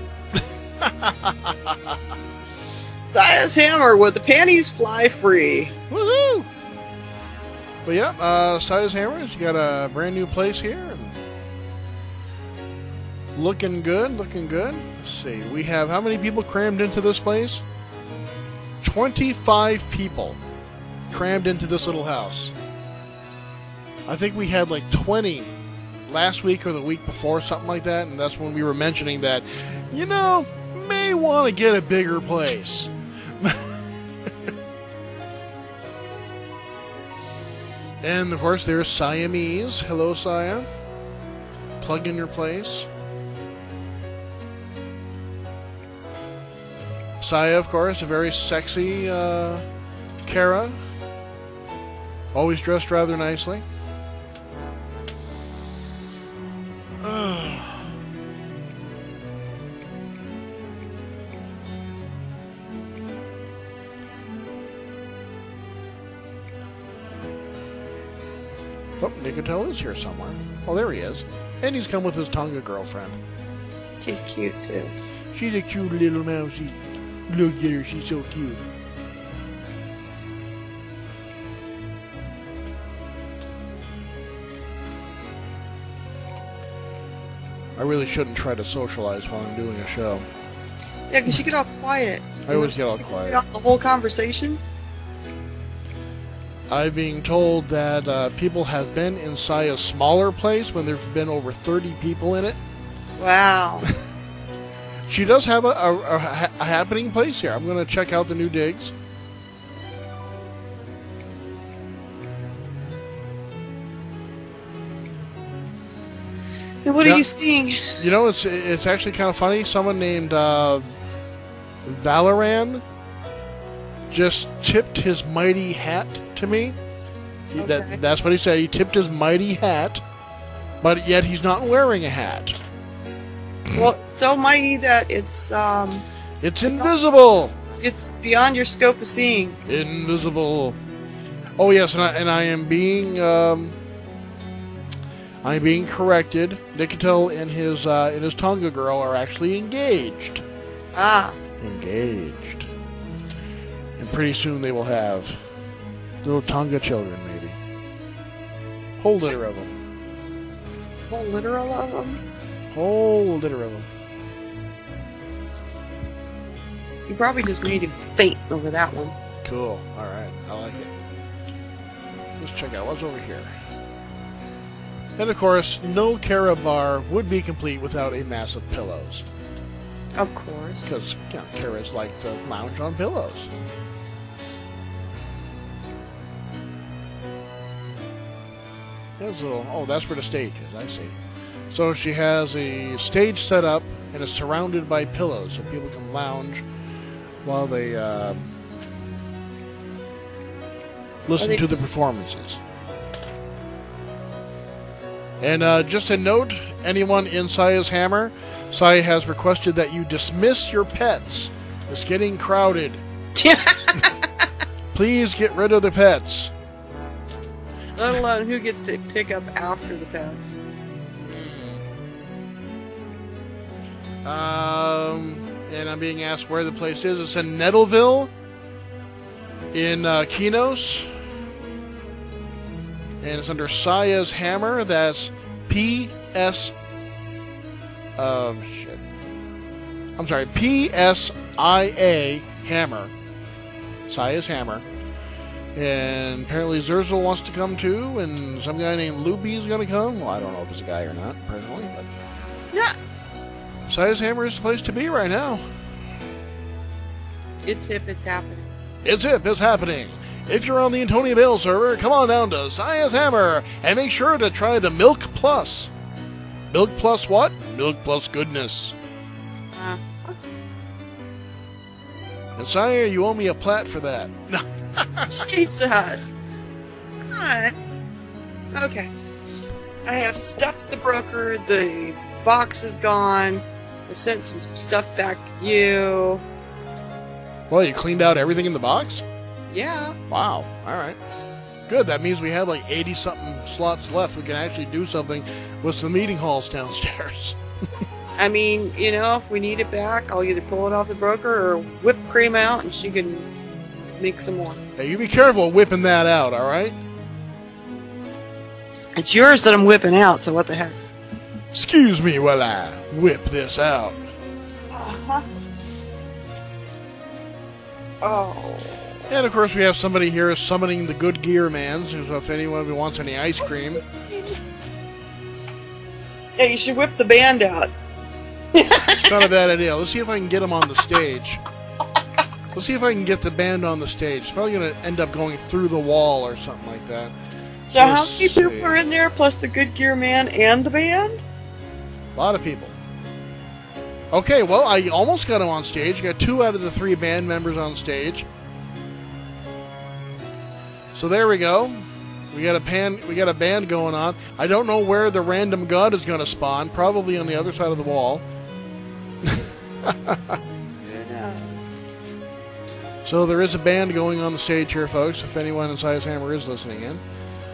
Saya's Hammer with the panties fly free. Woohoo! But yeah, Saya's Hammer has got a brand new place here. And looking good, looking good. Let's see, we have how many people crammed into this place? 25 people crammed into this little house. I think we had like 20 last week or the week before, something like that, and that's when we were mentioning that, may want to get a bigger place. And, of course, there's Siamese. Hello, Saya. Plug in your place. Saya, of course, a very sexy Kara. Always dressed rather nicely. Oh, Nicotel is here somewhere. Oh, there he is. And he's come with his Tonga girlfriend. She's cute, too. She's a cute little mousey. Look at her, she's so cute. I really shouldn't try to socialize while I'm doing a show. Yeah, because you get all quiet. I always get all quiet. The whole conversation? I'm being told that people have been inside a smaller place when there's been over 30 people in it. Wow. She does have a happening place here. I'm going to check out the new digs. And what are you seeing? It's actually kind of funny. Someone named Valoran just tipped his mighty hat to me. Okay. That's what he said. He tipped his mighty hat, but yet he's not wearing a hat. Well, so mighty that it's invisible. It's beyond your scope of seeing. Invisible. Oh yes, and I am being corrected. Nicotel and his Tonga girl are actually engaged. Ah. Engaged. And pretty soon they will have little Tonga children, maybe. Whole litter of them. Whole literal of them? Whole litter of them. You probably just made him faint over that one. Cool. Alright. I like it. Let's check out what's over here. And of course, no Kara bar would be complete without a mass of pillows. Of course. Because Kara's like to lounge on pillows. There's a little, oh, that's where the stage is, I see. So she has a stage set up and is surrounded by pillows so people can lounge while they listen to the performances. And just a note, anyone in Saya's Hammer, Saya has requested that you dismiss your pets. It's getting crowded. Please get rid of the pets. Let alone who gets to pick up after the pets. And I'm being asked where the place is. It's in Nettleville, in Kinos. And it's under Saya's Hammer. That's P-S... shit. I'm sorry, P-S-I-A Hammer. Saya's Hammer. And apparently Zurzel wants to come too, and some guy named Luby is going to come. Well, I don't know if it's a guy or not, personally, but... Yeah. Saya's Hammer is the place to be right now. It's hip, it's happening. It's hip, it's happening. If you're on the Antonia Vale server, come on down to Saya's Hammer, and make sure to try the Milk Plus. Milk Plus what? Milk Plus goodness. And Saya, you owe me a plat for that. No. Jesus. God. Okay. I have stuffed the broker. The box is gone. I sent some stuff back to you. Well, you cleaned out everything in the box? Yeah. Wow. All right. Good. That means we have like 80-something slots left. We can actually do something with some meeting halls downstairs. I mean, you know, if we need it back, I'll either pull it off the broker or whip cream out and she can make some more. Hey, you be careful whipping that out, all right? It's yours that I'm whipping out, so what the heck? Excuse me while I whip this out. Uh-huh. Oh. And of course we have somebody here summoning the good gear man, so if anyone wants any ice cream. Yeah, you should whip the band out. It's not a bad idea. Let's see if I can get him on the stage. Let's see if I can get the band on the stage. It's probably going to end up going through the wall or something like that. So how many people are in there, plus the good gear man and the band? A lot of people. Okay, well, I almost got him on stage. Got 2 out of the 3 band members on stage. So there we go. We got a band going on. I don't know where the random god is going to spawn. Probably on the other side of the wall. Who knows? So there is a band going on the stage here, folks, if anyone in Saya's Hammer is listening in.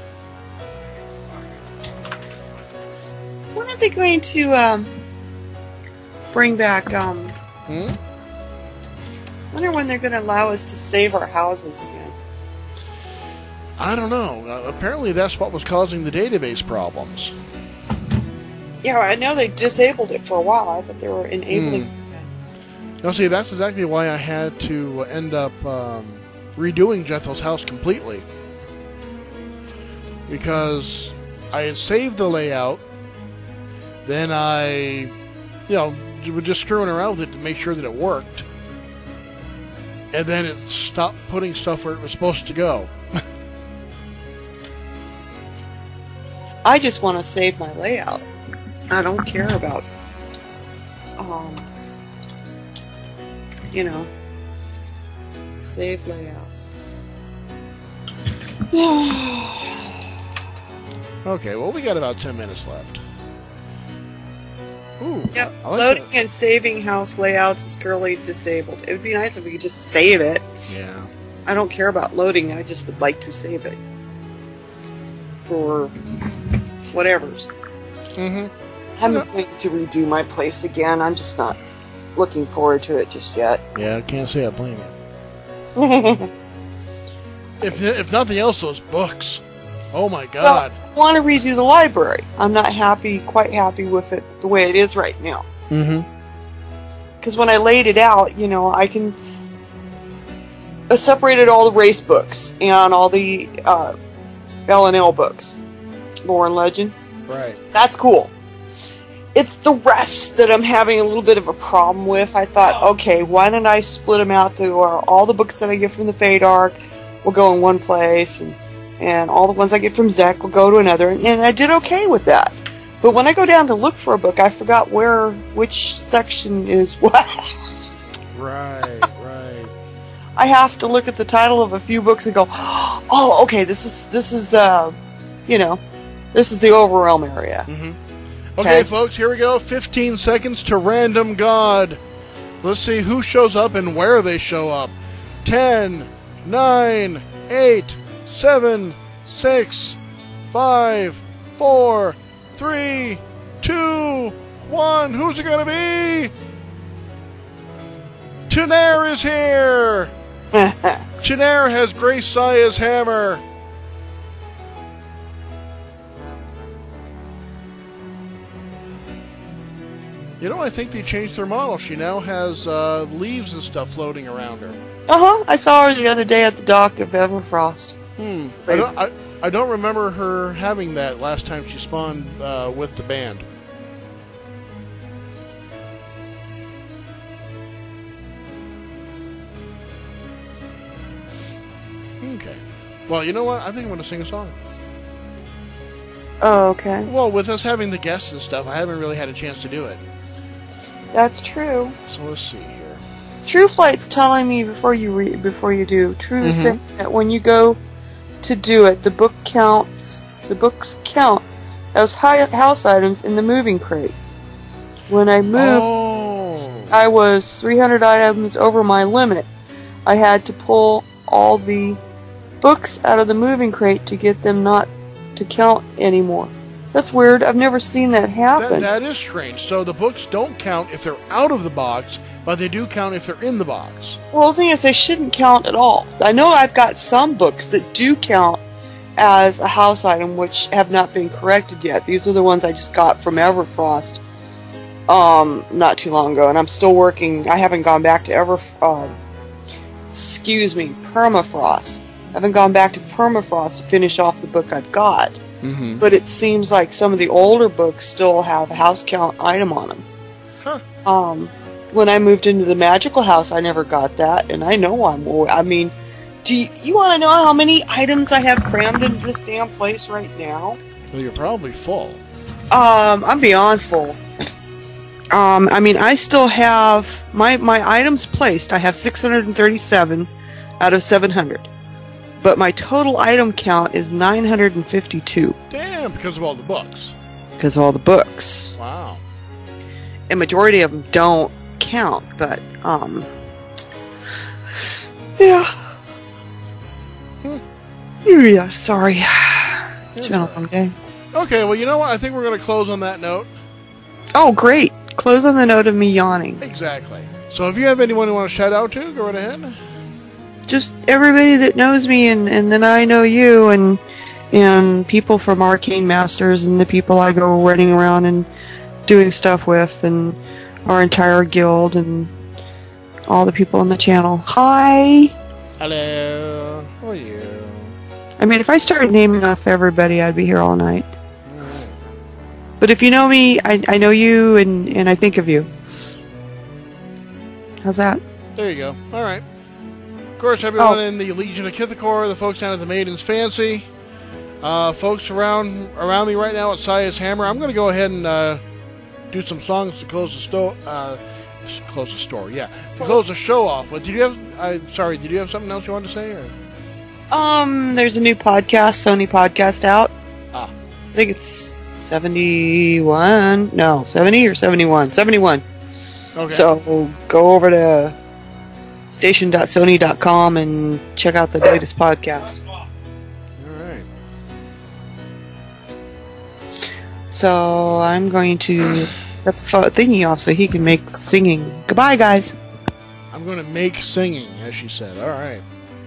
When are they going to bring back wonder when they're going to allow us to save our houses again. I don't know. Apparently that's what was causing the database problems. Yeah, I know they disabled it for a while. I thought they were enabling it. Now, see, that's exactly why I had to end up redoing Jethel's house completely. Because I had saved the layout, then I, was just screwing around with it to make sure that it worked. And then it stopped putting stuff where it was supposed to go. I just want to save my layout. I don't care about, save layout. Okay, well, we got about 10 minutes left. Ooh, Yep, I like loading that. and saving house layouts is currently disabled. It would be nice if we could just save it. Yeah. I don't care about loading, I just would like to save it. For whatever's. Mm-hmm. I'm going to redo my place again. I'm just not looking forward to it just yet. Yeah, I can't say I blame you. If nothing else, those books. Oh my God. Well, I want to redo the library. I'm not quite happy with it the way it is right now. Mm-hmm. Because when I laid it out, I separated all the race books and all the L&L books. Lore and Legend. Right. That's cool. It's the rest that I'm having a little bit of a problem with. I thought, okay, why don't I split them out to where all the books that I get from the Fade Arc will go in one place, and all the ones I get from Zek will go to another, and I did okay with that. But when I go down to look for a book, I forgot which section is what. Right. I have to look at the title of a few books and go, oh, okay, this is this is the Overrealm area. Mm-hmm. Okay, folks, here we go. 15 seconds to Random God. Let's see who shows up and where they show up. 10, 9, 8, 7, 6, 5, 4, 3, 2, 1. Who's it going to be? Chinair is here. Chinair has Grace Saya's hammer. I think they changed their model. She now has leaves and stuff floating around her. I saw her the other day at the dock of Everfrost. I don't remember her having that last time she spawned with the band. Okay. Well, you know what? I think I'm going to sing a song. Oh, okay. Well, with us having the guests and stuff, I haven't really had a chance to do it. That's true. So let's see here. True Flight's telling me before you do. True is saying that when you go to do it, the books count as house items in the moving crate. When I moved, I was 300 items over my limit. I had to pull all the books out of the moving crate to get them not to count anymore. That's weird. I've never seen that happen. That is strange. So the books don't count if they're out of the box, but they do count if they're in the box. Well, the thing is, they shouldn't count at all. I know I've got some books that do count as a house item, which have not been corrected yet. These are the ones I just got from Everfrost not too long ago, and I'm still working. I haven't gone back to Permafrost. I haven't gone back to Permafrost to finish off the book I've got. Mm-hmm. But it seems like some of the older books still have a house count item on them. Huh. When I moved into the magical house, I never got that, and I know I mean, do you want to know how many items I have crammed into this damn place right now? Well, you're probably full. I'm beyond full. I mean, I still have my items placed. I have 637 out of 700. But my total item count is 952. Damn, because of all the books. Because of all the books. Wow. And majority of them don't count, but, yeah. Yeah, sorry. It's been a long day. Okay, well, you know what? I think we're going to close on that note. Oh, great. Close on the note of me yawning. Exactly. So if you have anyone you want to shout out to, go right ahead. Just everybody that knows me, and then I know you, and people from Arcane Masters, and the people I go running around and doing stuff with, and our entire guild, and all the people on the channel. Hi! Hello. How are you? I mean, if I started naming off everybody, I'd be here all night. But if you know me, I know you, and I think of you. How's that? There you go. All right. Of course, everyone in the Legion of Kithakor, the folks down at the Maiden's Fancy, folks around me right now at Saya's Hammer. I'm going to go ahead and do some songs to close the store. Close the store, yeah. To close the show off. But did you have something else you wanted to say? Or? There's a new podcast, Sony podcast out. I think it's 71. No, 70 or 71. 71. Okay. So go over to station.sony.com and check out the latest podcast. Alright. So I'm going to set the thingy off so he can make singing. Goodbye, guys. I'm going to make singing, as she said. All right.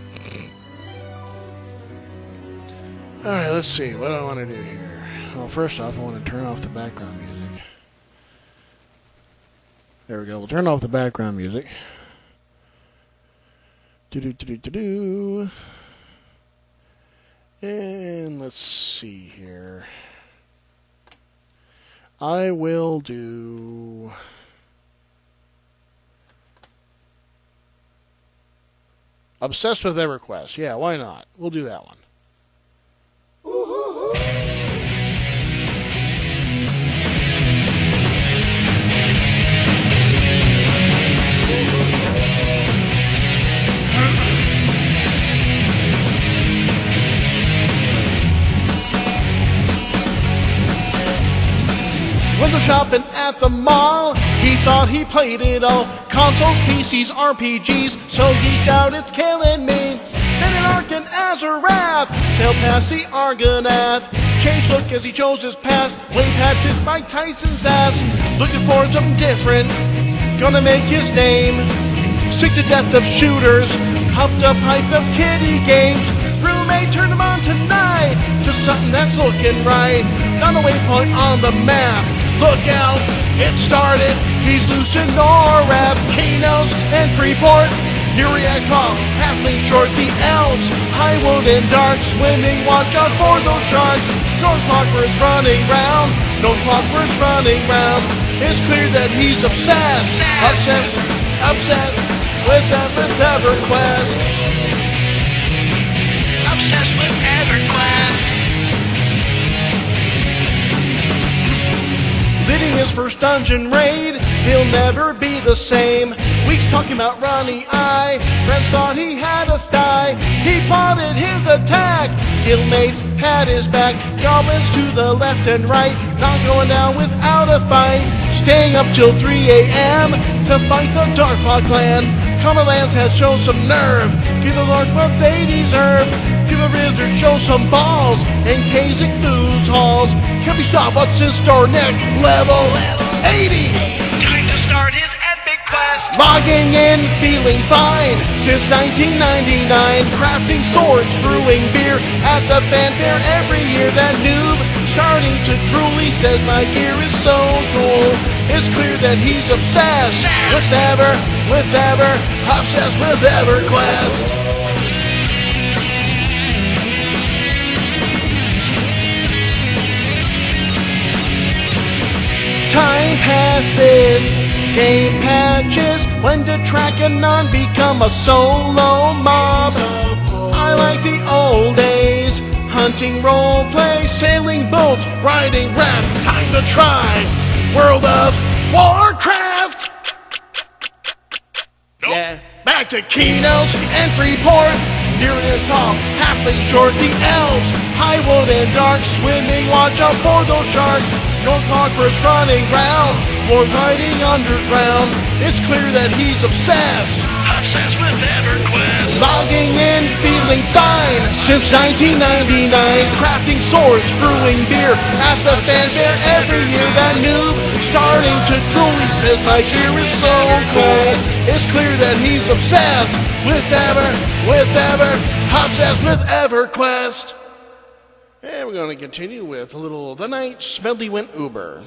All right, let's see. What do I want to do here? Well, first off, I want to turn off the background music. There we go. We'll turn off the background music. Do-do-do-do-do-do. And let's see here. I will do... Obsessed with EverQuest. Yeah, why not? We'll do that one. Window shopping at the mall, he thought he played it all. Consoles, PCs, RPGs, so geeked out it's killing me. Then an Ark and Azarath sailed past the Argonath. Changed look as he chose his path, way past his Mike Tyson's ass. Looking for something different, gonna make his name. Sick to death of shooters, hopped up hype of kiddie games. Roommate turned him on tonight to something that's looking right. Not a waypoint on the map. Look out, it started. He's loose in Norath, Kanos, and Freeport. Uriak Hall, Halfling Short, the Elves, Highwood and Dark Swimming. Watch out for those sharks. No clockers running round. No clockers running round. It's clear that he's obsessed. Obsessed with EverQuest. Obsessed with EverQuest. Leading his first dungeon raid, he'll never be the same. Weeks talking about Ronnie I. Friends thought he had a sty. He plotted his attack. Guildmates had his back. Goblins to the left and right, not going down without a fight. Staying up till 3 a.m. to fight the Darkpaw clan. Common Lands has shown some nerve. Give the Lords what they deserve. Give the Wizards show some balls. And Kasich lose halls. Can be stopped. What's in store next? Level 80. Time to start his epic quest. Logging in, feeling fine. Since 1999, crafting swords, brewing beer at the fanfare every year. That noob starting to drool. He says my gear is so cool. It's clear that he's obsessed with obsessed with EverQuest. Time passes, game patches. When did Trakanon become a solo mob? I like the old days. Hunting roleplay, sailing boats, riding raft. Time to try World of Warcraft. Nope. Yeah, back to Kanos and Freeport. Uriak Hall, Halfling Short, the Elves, Highwood and Dark Swimming. Watch out for those sharks. No clockers running round, or hiding underground. It's clear that he's obsessed with EverQuest. Logging in, feeling fine. Since 1999, crafting swords, brewing beer at the fanfare every year. That noob starting to drool. He says my gear is so cool. It's clear that he's obsessed with obsessed with EverQuest. And we're going to continue with a little The Night Smedley Went Uber.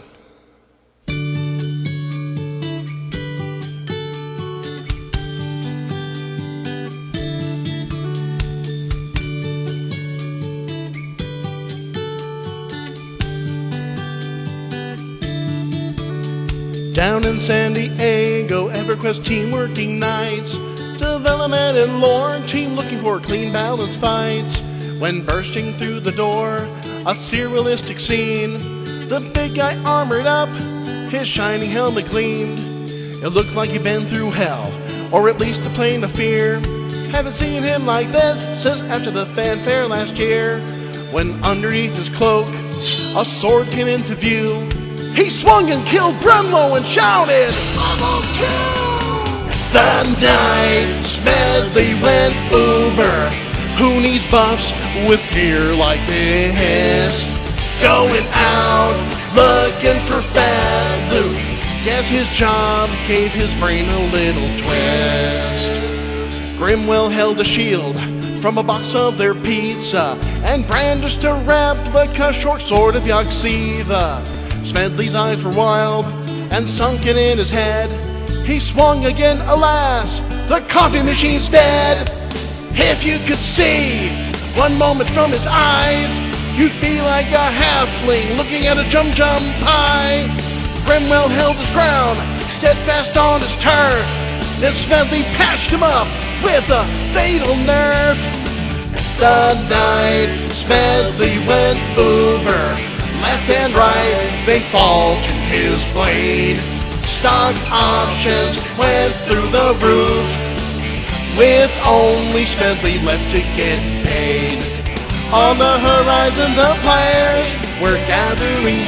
Down in San Diego, EverQuest team working nights. Development and lore team looking for clean, balanced fights. When bursting through the door, a surrealistic scene. The big guy armored up, his shining helmet gleamed. It looked like he'd been through hell, or at least a plane of fear. Haven't seen him like this since after the fanfare last year. When underneath his cloak, a sword came into view. He swung and killed Bremlo and shouted, "Level 2!" The night Smedley went Uber. Who needs buffs with gear like this? Going out, looking for fat loot. Guess his job gave his brain a little twist. Grimwell held a shield from a box of their pizza and brandished a replica short sword of Yogg-Sotha. Smedley's eyes were wild and sunken in his head. He swung again, alas, the coffee machine's dead. If you could see one moment from his eyes, you'd be like a halfling looking at a jum-jum pie. Grimwell held his ground, steadfast on his turf. Then Smedley patched him up with a fatal nerf. The night Smedley went uber, left and right they fall to his blade. Stock options went through the roof, with only Smedley left to get paid. On the horizon the players were gathering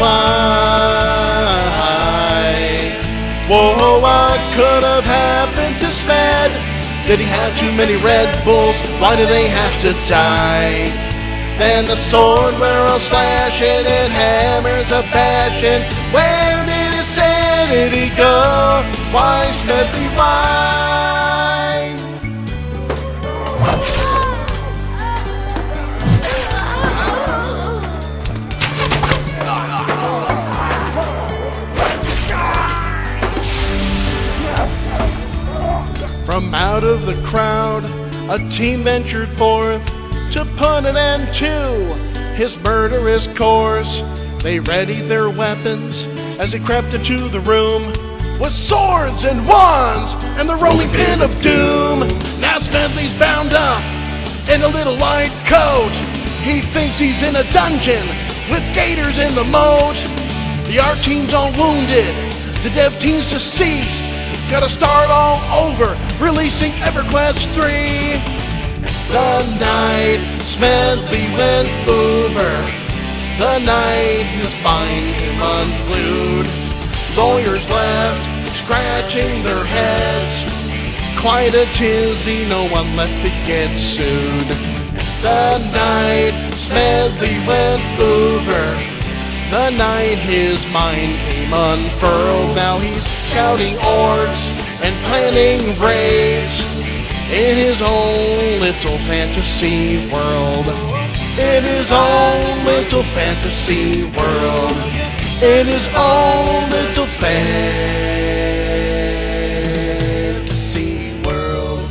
wide. Whoa, what could have happened to Smed? Did he have too many Red Bulls? Why do they have to die? Then the sword barrel slashing and hammers of passion. Where did his sanity go? Why, Smedley, why? From out of the crowd, a team ventured forth to put an end to his murderous course. They readied their weapons as they crept into the room with swords and wands and the rolling pin of doom. Now Smedley's bound up in a little light coat. He thinks he's in a dungeon with gators in the moat. The art team's all wounded, the dev team's deceased. Gotta start all over, releasing EverQuest 3. The night Smedley went uber, the night his spine came unglued. Lawyers left, scratching their heads. Quite a tizzy, no one left to get sued. The night Smedley went uber, the night his mind came unfurled. Now he's scouting orcs and planning raids in his own little fantasy world. In his own little fantasy world. In his own little fantasy world.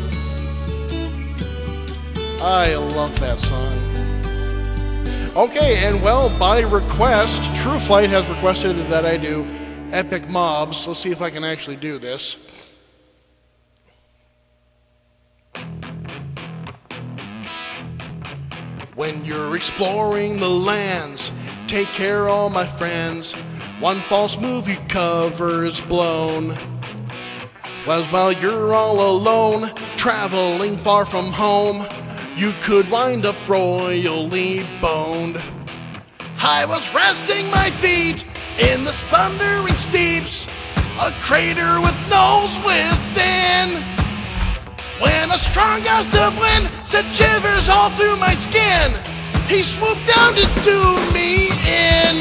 I love that song. Okay, and well, by request, TrueFlight has requested that I do epic mobs. Let's see if I can actually do this. When you're exploring the lands, take care, all my friends. One false move, your cover's blown. While you're all alone, traveling far from home, you could wind up royally boned. I was resting my feet in the thundering steeps, a crater with nose within, when a strong gust of wind sent shivers all through my skin. He swooped down to do me in.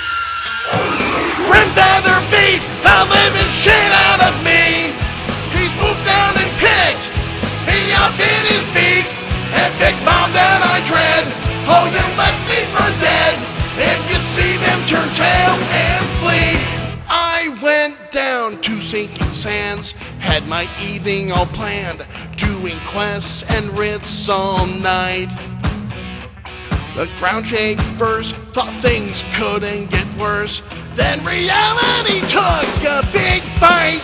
Grim Feather beat the living shit out of me. He swooped down and picked me up in his beak. Epic mob that I dread. Oh, you left me for dead. If you see them, turn tail and flee. I went down to sinking sands, had my evening all planned, doing quests and writs all night. The ground shaked first, thought things couldn't get worse. Then reality took a big bite.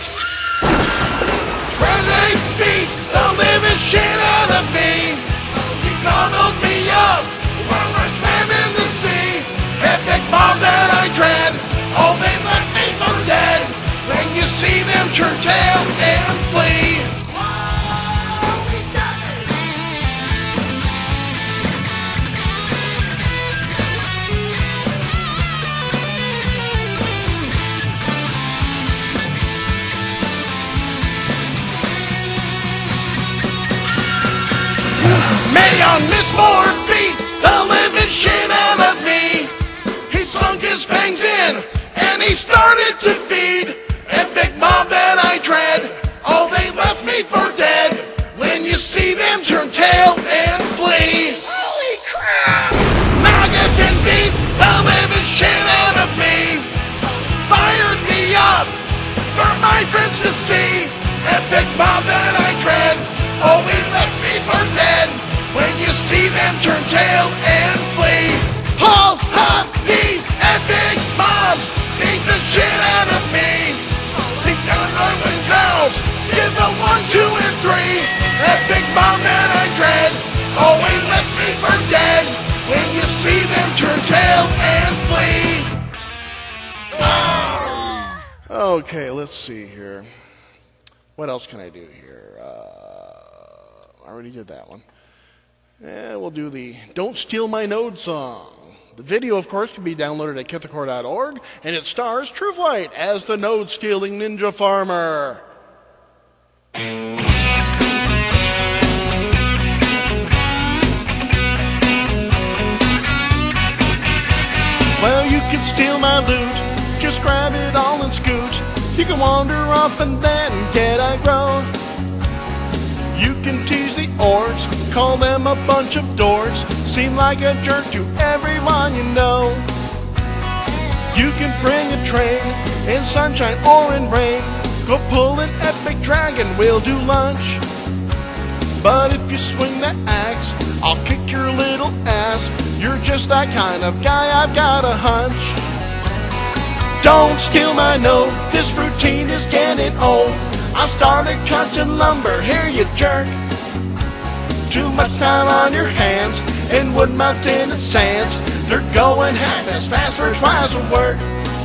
They beat the living shit out of me. He gobbled me up while I swam in the sea. Epic mob that I dread. Oh, they left me for dead. When you see them, turn tail and flee. see them turn tail and flee. All of these epic mobs beat the shit out of me. Think they're going themselves. Give the 1, 2, and 3. Epic mob that I dread always left me for dead. When you see them turn tail and flee. Okay, let's see here. What else can I do here? I already did that one. And we'll do the Don't Steal My Node song. The video, of course, can be downloaded at kitthecore.org, and it stars TrueFlight as the node-stealing ninja farmer. Well, you can steal my loot, just grab it all and scoot. You can wander off and then get aggro. You can tease the orcs, call them a bunch of dorks, seem like a jerk to everyone you know. You can bring a train in sunshine or in rain, go pull an epic dragon, we'll do lunch. But if you swing that axe, I'll kick your little ass. You're just that kind of guy, I've got a hunch. Don't steal my note, this routine is getting old. I've started cutting lumber, here you jerk. Too much time on your hands, in Wood Mountain and Sands. They're going half as fast for twice the work.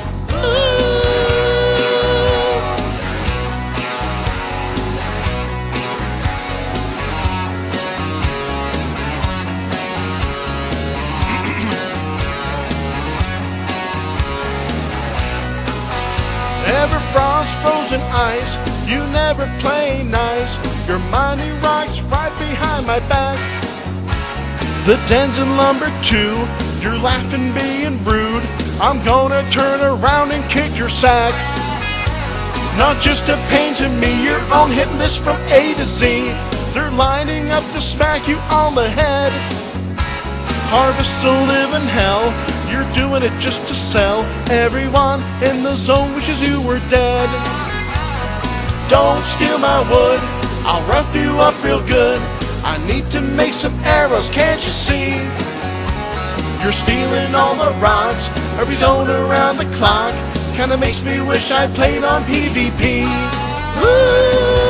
Everfrost, frozen ice, you never play nice. Your money rocks right behind my back. The den's in lumber too, you're laughing being rude. I'm gonna turn around and kick your sack. Not just a pain to me, you're on hit list from A to Z. They're lining up to smack you on the head. Harvest to live in hell, you're doing it just to sell. Everyone in the zone wishes you were dead. Don't steal my wood, I'll rough you up real good. I need to make some arrows, can't you see? You're stealing all the rocks, every zone around the clock. Kinda makes me wish I played on PvP. Woo!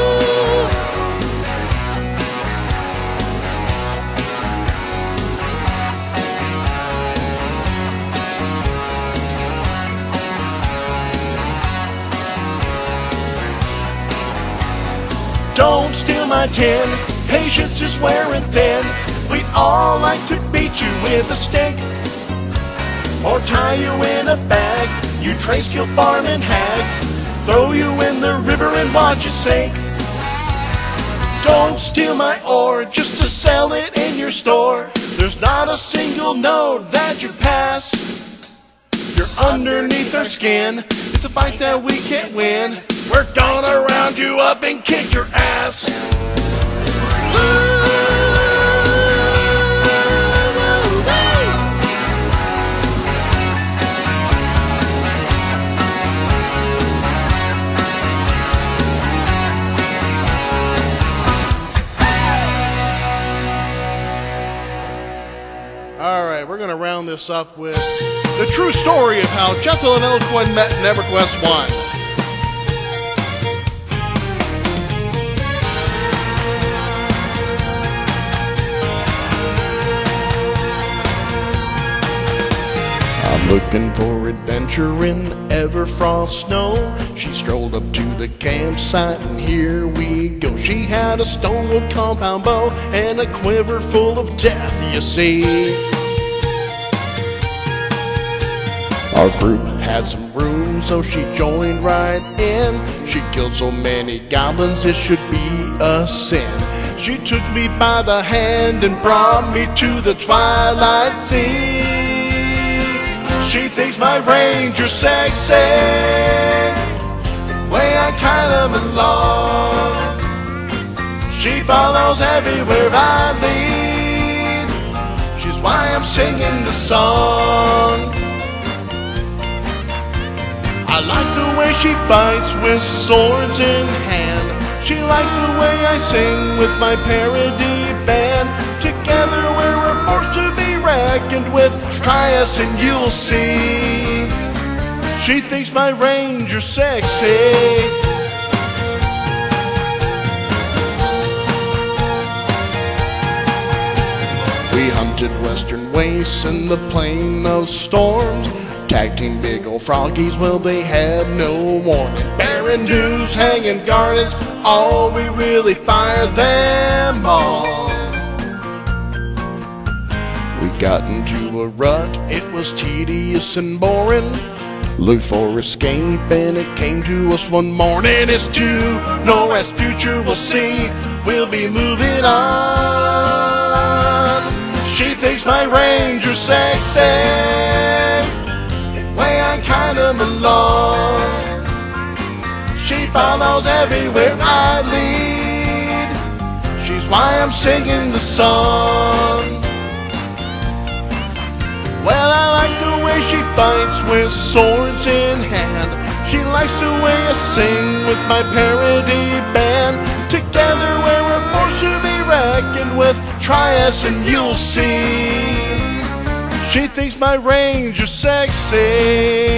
Don't steal my tin, patience is wearing thin. We'd all like to beat you with a stick, or tie you in a bag. You trade skill farming hag, throw you in the river and watch you sink. Don't steal my ore just to sell it in your store. There's not a single node that you pass. You're underneath our skin, it's a fight that we can't win. We're gonna round you up and kick your ass. All right, we're gonna round this up with the true story of how Jethel and Elquin met in EverQuest 1. I'm looking for adventure in the Everfrost snow. She strolled up to the campsite and here we go. She had a stonewood compound bow and a quiver full of death, you see. Our group had some room, so she joined right in. She killed so many goblins, it should be a sin. She took me by the hand and brought me to the Twilight Sea. She thinks my ranger's sexy, way I kind of belong. She follows everywhere I lead, she's why I'm singing the song. I like the way she fights with swords in hand. She likes the way I sing with my parody band. Together try us and you'll see. She thinks my ranger's sexy. We hunted western wastes in the plain of storms. Tag team big old froggies, well they had no warning. Barren dews, hanging gardens, all we really fired them on. We got into a rut, it was tedious and boring. Looked for escape and it came to us one morning. It's due, northwest future we'll see, we'll be moving on. She thinks my ranger's sexy, way I kind of belong. She follows everywhere I lead, she's why I'm singing the song. Well, I like the way she fights with swords in hand. She likes the way I sing with my parody band. Together we're a force to be reckoned with. Try us and you'll see. She thinks my ranger's sexy.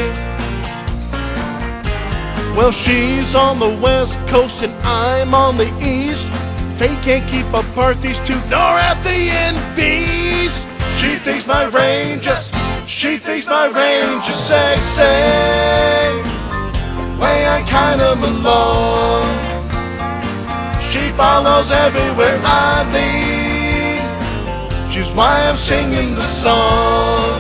Well, she's on the west coast and I'm on the east. Fate can't keep apart these two, nor at the end feast. She thinks my ranger's sexy, way I kinda belong. She follows everywhere I lead, she's why I'm singing the song.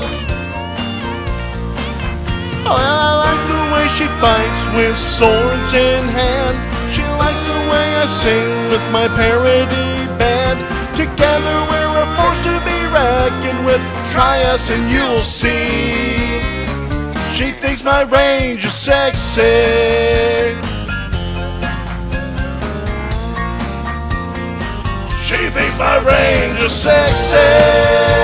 Oh, I like the way she fights with swords in hand. She likes the way I sing with my parody band. Together we're a force to be reckoned with. Try us and you'll see. She thinks my ranger's sexy. She thinks my ranger's sexy.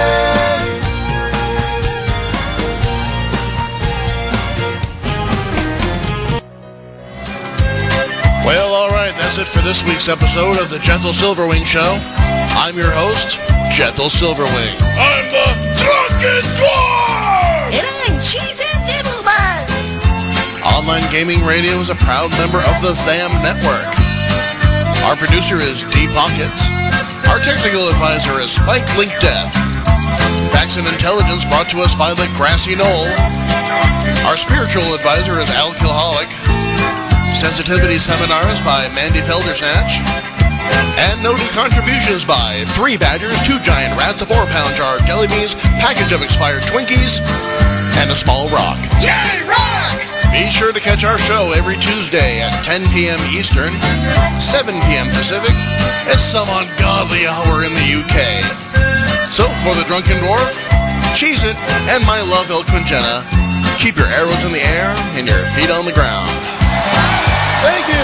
Well, alright, that's it for this week's episode of the Gentle Silverwing Show. I'm your host, Gentle Silverwing. I'm the Drunken Dwarf! And I'm Cheese and Nibble Buns. Online Gaming Radio is a proud member of the ZAM Network. Our producer is D Pockets. Our technical advisor is Spike Link Death. Facts and Intelligence brought to us by the Grassy Knoll. Our spiritual advisor is Alcoholic. Sensitivity Seminars by Mandy Feldersnatch. And noted contributions by 3 Badgers, 2 Giant Rats, a 4-pound jar of jelly beans, package of expired Twinkies, and a small rock. Yay, rock! Be sure to catch our show every Tuesday at 10 p.m. Eastern, 7 p.m. Pacific, at some ungodly hour in the UK. So, for the Drunken Dwarf, Cheese It, and my love, El Quinjena, keep your arrows in the air and your feet on the ground. Thank you!